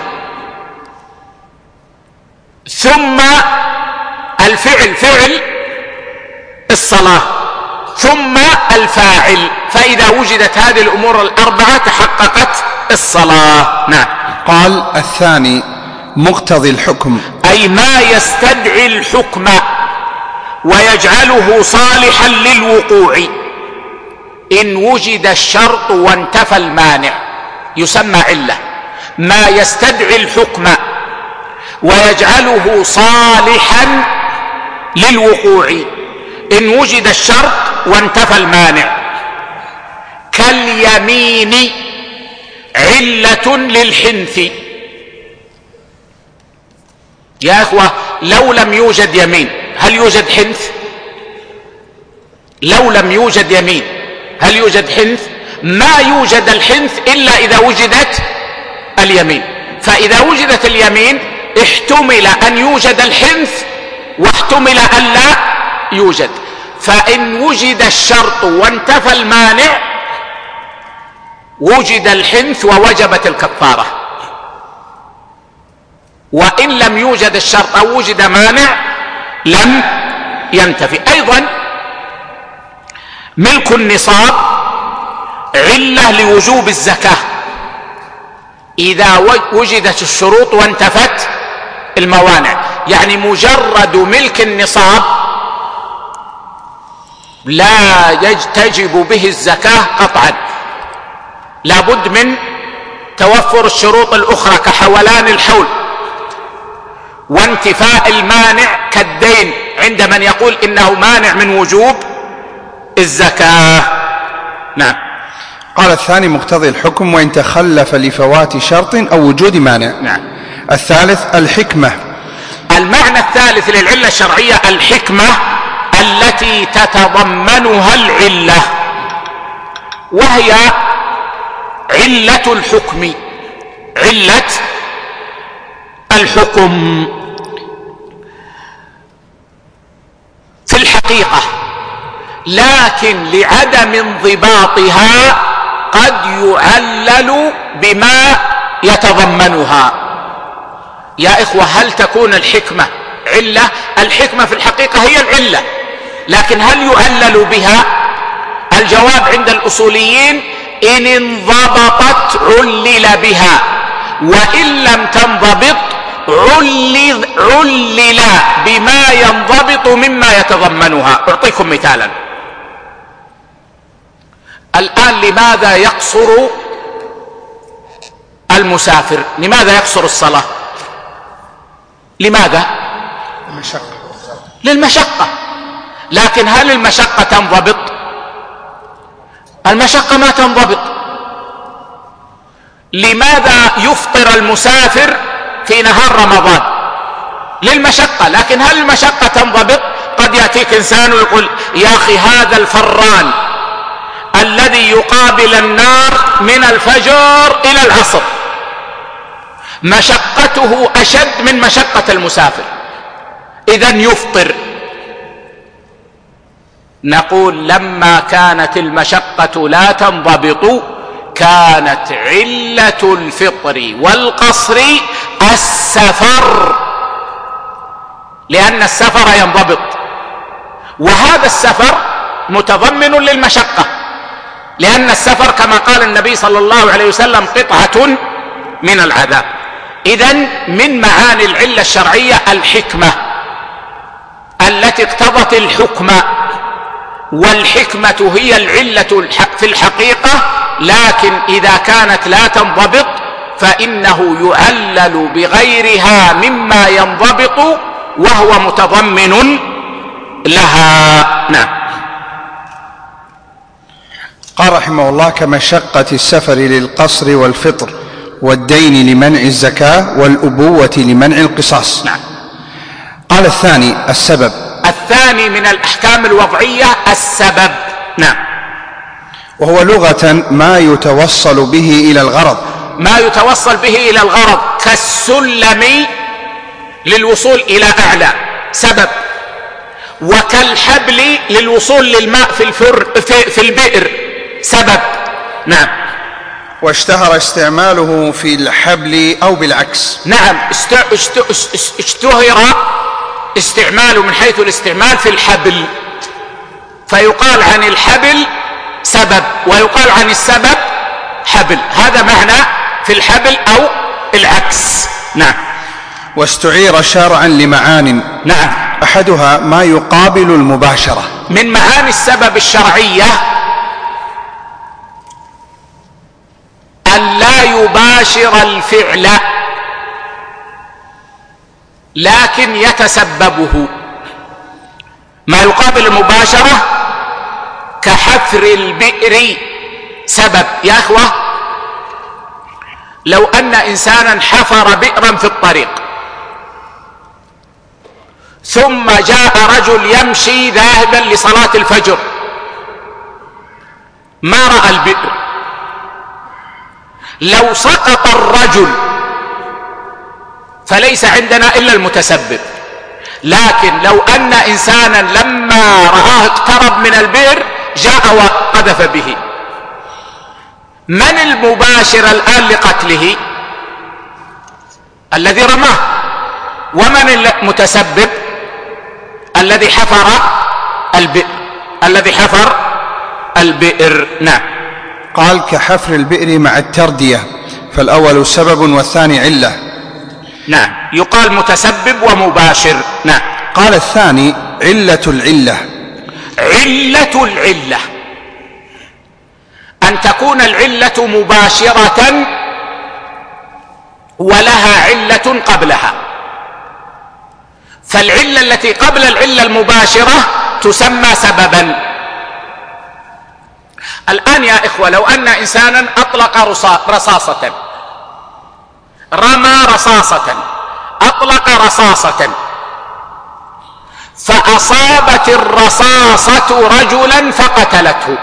ثم الفعل فعل الصلاة، ثم الفاعل. فإذا وجدت هذه الأمور الأربعة تحققت الصلاة نعم. قال الثاني مقتضي الحكم، أي ما يستدعي الحكم ويجعله صالحا للوقوع. إن وجد الشرط وانتفى المانع يسمى علة، ما يستدعي الحكم ويجعله صالحا للوقوع إن وجد الشرط وانتفى المانع. كاليمين علة للحنث. يا أخوة لو لم يوجد يمين هل يوجد حنث؟ لو لم يوجد يمين هل يوجد حنث؟ ما يوجد الحنث إلا إذا وجدت اليمين. فإذا وجدت اليمين احتمل أن يوجد الحنث واحتمل أن لا يوجد. فإن وجد الشرط وانتفى المانع وجد الحنث ووجبت الكفارة، وإن لم يوجد الشرط أو وجد مانع لم ينتفي. أيضا ملك النصاب علة لوجوب الزكاة إذا وجدت الشروط وانتفت الموانع. يعني مجرد ملك النصاب لا تجب به الزكاة قطعا، لابد من توفر الشروط الأخرى كحولان الحول وانتفاء المانع كالدين عند من يقول إنه مانع من وجوب الزكاة. نعم. قال الثاني مقتضي الحكم وإن تخلف لفوات شرط أو وجود مانع. نعم. الثالث الحكمة. المعنى الثالث للعلة الشرعية الحكمة التي تتضمنها العلة، وهي علة الحكم. علة الحكم في الحقيقة، لكن لعدم انضباطها قد يعلل بما يتضمنها. يا إخوة، هل تكون الحكمة علة؟ الحكمة في الحقيقة هي العلة، لكن هل يعلل بها؟ الجواب عند الأصوليين إن انضبطت علل بها، وإن لم تنضبط علل, علل بما ينضبط مما يتضمنها. أعطيكم مثالا. الآن لماذا يقصر المسافر؟ لماذا يقصر الصلاة؟ لماذا؟ المشقة. للمشقة. لكن هل المشقة تنضبط؟ المشقة ما تنضبط. لماذا يفطر المسافر في نهار رمضان؟ للمشقة. لكن هل المشقة تنضبط؟ قد يأتيك إنسان ويقول يا أخي هذا الفران الذي يقابل النار من الفجر إلى العصر مشقته أشد من مشقة المسافر، إذن يفطر. نقول لما كانت المشقة لا تنضبط كانت علة الفطر والقصر السفر، لأن السفر ينضبط، وهذا السفر متضمن للمشقة، لأن السفر كما قال النبي صلى الله عليه وسلم قطعة من العذاب. إذن من معاني العلة الشرعية الحكمة التي اقتضت الحكم، والحكمة هي العلة في الحقيقة، لكن إذا كانت لا تنضبط فإنه يعلل بغيرها مما ينضبط وهو متضمن لها. نعم. قال رحمه الله كمشقة السفر للقصر والفطر والدين لمنع الزكاة والأبوة لمنع القصاص. نعم. قال الثاني السبب. الثاني من الأحكام الوضعية السبب. نعم. وهو لغة ما يتوصل به إلى الغرض. ما يتوصل به إلى الغرض كالسلم للوصول إلى أعلى سبب، وكالحبل للوصول للماء في, الفر في, في البئر سبب. نعم. واشتهر استعماله في الحبل أو بالعكس. نعم. اشتهر استعماله من حيث الاستعمال في الحبل، فيقال عن الحبل سبب ويقال عن السبب حبل، هذا معنى في الحبل أو العكس. نعم. واستعير شرعا لمعان. نعم. أحدها ما يقابل المباشرة. من معاني السبب الشرعية أن لا يباشر الفعل لكن يتسببه. ما يقابل المباشرة كحفر البئر سبب. يا أخوة، لو أن إنسانا حفر بئرا في الطريق ثم جاء رجل يمشي ذاهبا لصلاة الفجر ما رأى البئر، لو سقط الرجل فليس عندنا إلا المتسبب، لكن لو أن إنسانا لما رآه اقترب من البئر جاء وقذف به، من المباشر الآن لقتله؟ الذي رماه. ومن المتسبب؟ الذي حفر البئر الذي حفر البئر. نعم. قال كحفر البئر مع التردية، فالأول سبب والثاني علة. نعم. يقال متسبب ومباشر. نعم. قال الثاني علة العلة. علة العلة أن تكون العلة مباشرة ولها علة قبلها، فالعلة التي قبل العلة المباشرة تسمى سببا. الآن يا إخوة، لو أن إنسانا أطلق رصاصة، رمى رصاصة، أطلق رصاصة، فأصابت الرصاصة رجلا فقتلته،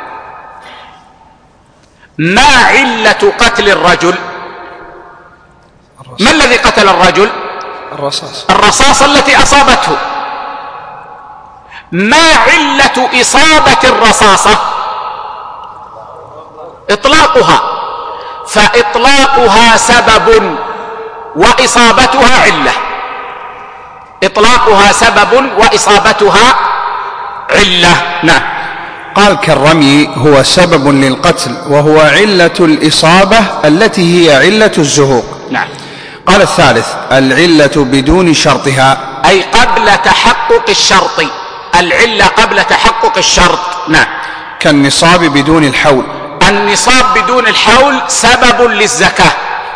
ما علة قتل الرجل؟ ما الذي قتل الرجل؟ الرصاص الرصاصة التي أصابته. ما علة إصابة الرصاصة؟ إطلاقها، فإطلاقها سبب وإصابتها علة. إطلاقها سبب وإصابتها علة. نعم. قال كالرمي هو سبب للقتل وهو علة الإصابة التي هي علة الزهوق. نعم. قال الثالث العلة بدون شرطها، أي قبل تحقق الشرط، العلة قبل تحقق الشرط. نعم. كالنصاب بدون الحول، النصاب بدون الحول سبب للزكاة،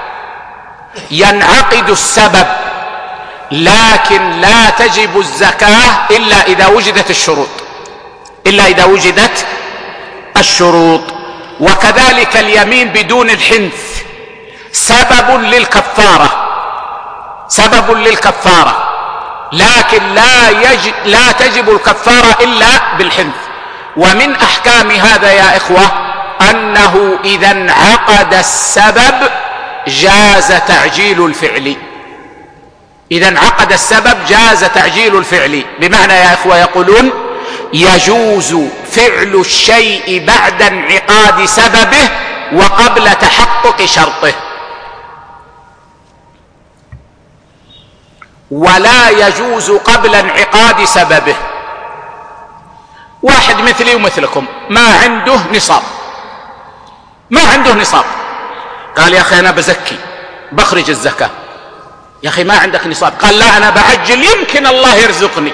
ينعقد السبب لكن لا تجب الزكاة إلا إذا وجدت الشروط، إلا إذا وجدت الشروط. وكذلك اليمين بدون الحنث سبب للكفارة، سبب للكفارة، لكن لا, يج... لا تجب الكفارة إلا بالحنث. ومن أحكام هذا يا إخوة أنه إذا انعقد السبب جاز تعجيل الفعل، إذا انعقد السبب جاز تعجيل الفعل. بمعنى يا إخوة يقولون يجوز فعل الشيء بعد انعقاد سببه وقبل تحقق شرطه، ولا يجوز قبل انعقاد سببه. واحد مثلي ومثلكم ما عنده نصاب، ما عنده نصاب، قال يا أخي أنا بزكي بخرج الزكاة. يا أخي ما عندك نصاب، قال لا أنا بعجل يمكن الله يرزقني.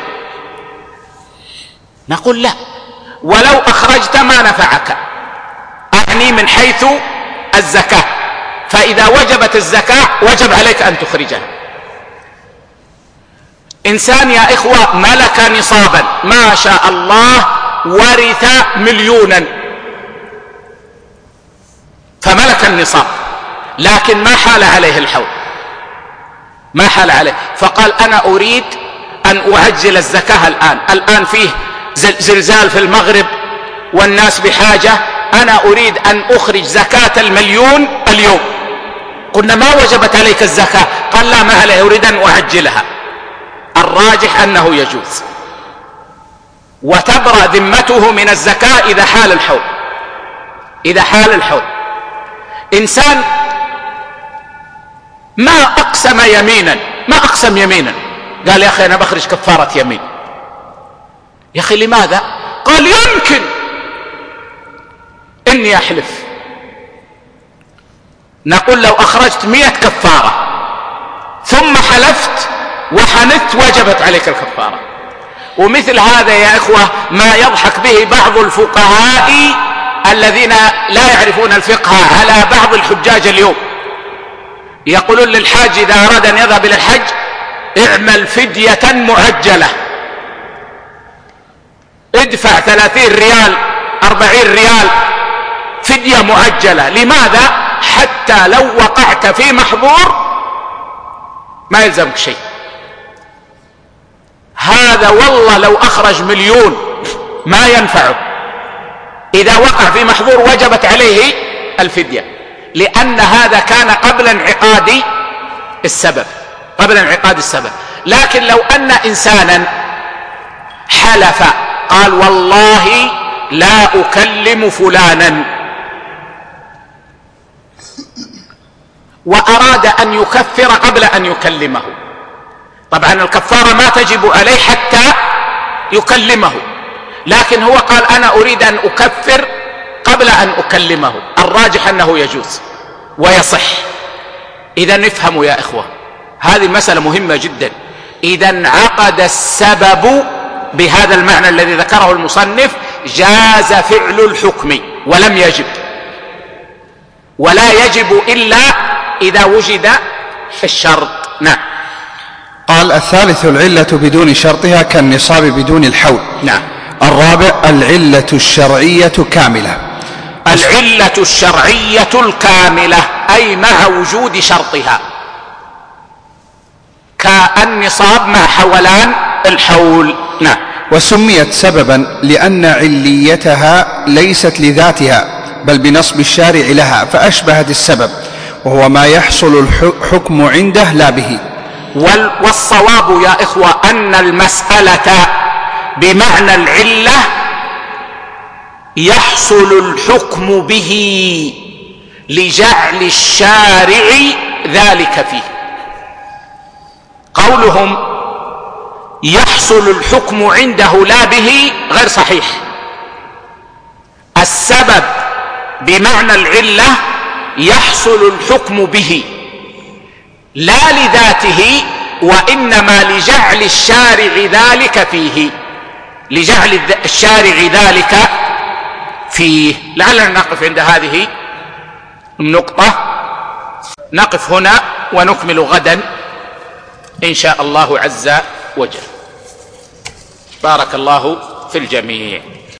نقول لا، ولو أخرجت ما نفعك، أعني من حيث الزكاة، فإذا وجبت الزكاة وجب عليك أن تخرجها. إنسان يا إخوة ملك نصابا ما شاء الله، ورث مليونا، فملك النصاب لكن ما حال عليه الحول، ما حال عليه، فقال أنا أريد أن أعجل الزكاة الآن، الآن فيه زلزال في المغرب والناس بحاجة، أنا أريد أن أخرج زكاة المليون اليوم. قلنا ما وجبت عليك الزكاة، قال لا ما عليه، أريد أن أعجلها. الراجح أنه يجوز، وتبرأ ذمته من الزكاة إذا حال الحول، إذا حال الحول. إنسان ما أقسم يمينا، ما أقسم يمينا، قال يا أخي أنا بخرج كفارة يمين. يا أخي لماذا؟ قال يمكن إني أحلف. نقول لو أخرجت مئة كفارة ثم حلفت وحنثت وجبت عليك الكفارة. ومثل هذا يا إخوة ما يضحك به بعض الفقهاء الذين لا يعرفون الفقه على بعض الحجاج اليوم، يقولون للحاج إذا أراد أن يذهب إلى الحج اعمل فدية معجلة، ادفع ثلاثين ريال أربعين ريال فدية معجلة. لماذا؟ حتى لو وقعت في محظور ما يلزمك شيء. هذا والله لو أخرج مليون ما ينفعه، إذا وقع في محظور وجبت عليه الفدية، لأن هذا كان قبل انعقاد السبب، قبل انعقاد السبب. لكن لو أن إنسانا حلف قال والله لا أكلم فلانا، وأراد أن يكفر قبل أن يكلمه، طبعا الكفارة ما تجب عليه حتى يكلمه، لكن هو قال أنا أريد أن أكفر قبل أن أكلمه. الراجح أنه يجوز ويصح. إذا نفهم يا إخوة هذه المسألة مهمة جدا. إذا انعقد السبب بهذا المعنى الذي ذكره المصنف جاز فعل الحكم ولم يجب. ولا يجب إلا إذا وجد الشرط. نعم. قال الثالث العلة بدون شرطها كالنصاب بدون الحول. نعم. الرابع العلة الشرعية كاملة. العلة الشرعية الكاملة أي مع وجود شرطها، كالنصاب مع حولان الحول. نعم. وسميت سببا لأن عليتها ليست لذاتها بل بنصب الشارع لها فأشبهت السبب، وهو ما يحصل الحكم عنده لا به. والصواب يا إخوة أن المسألة بمعنى العلة يحصل الحكم به لجعل الشارع ذلك فيه. قولهم يحصل الحكم عنده لا به غير صحيح. السبب بمعنى العلة يحصل الحكم به لا لذاته، وإنما لجعل الشارع ذلك فيه، لجعل الشارع ذلك فيه. لعلنا نقف عند هذه النقطة، نقف هنا ونكمل غدا إن شاء الله عز وجل. بارك الله في الجميع.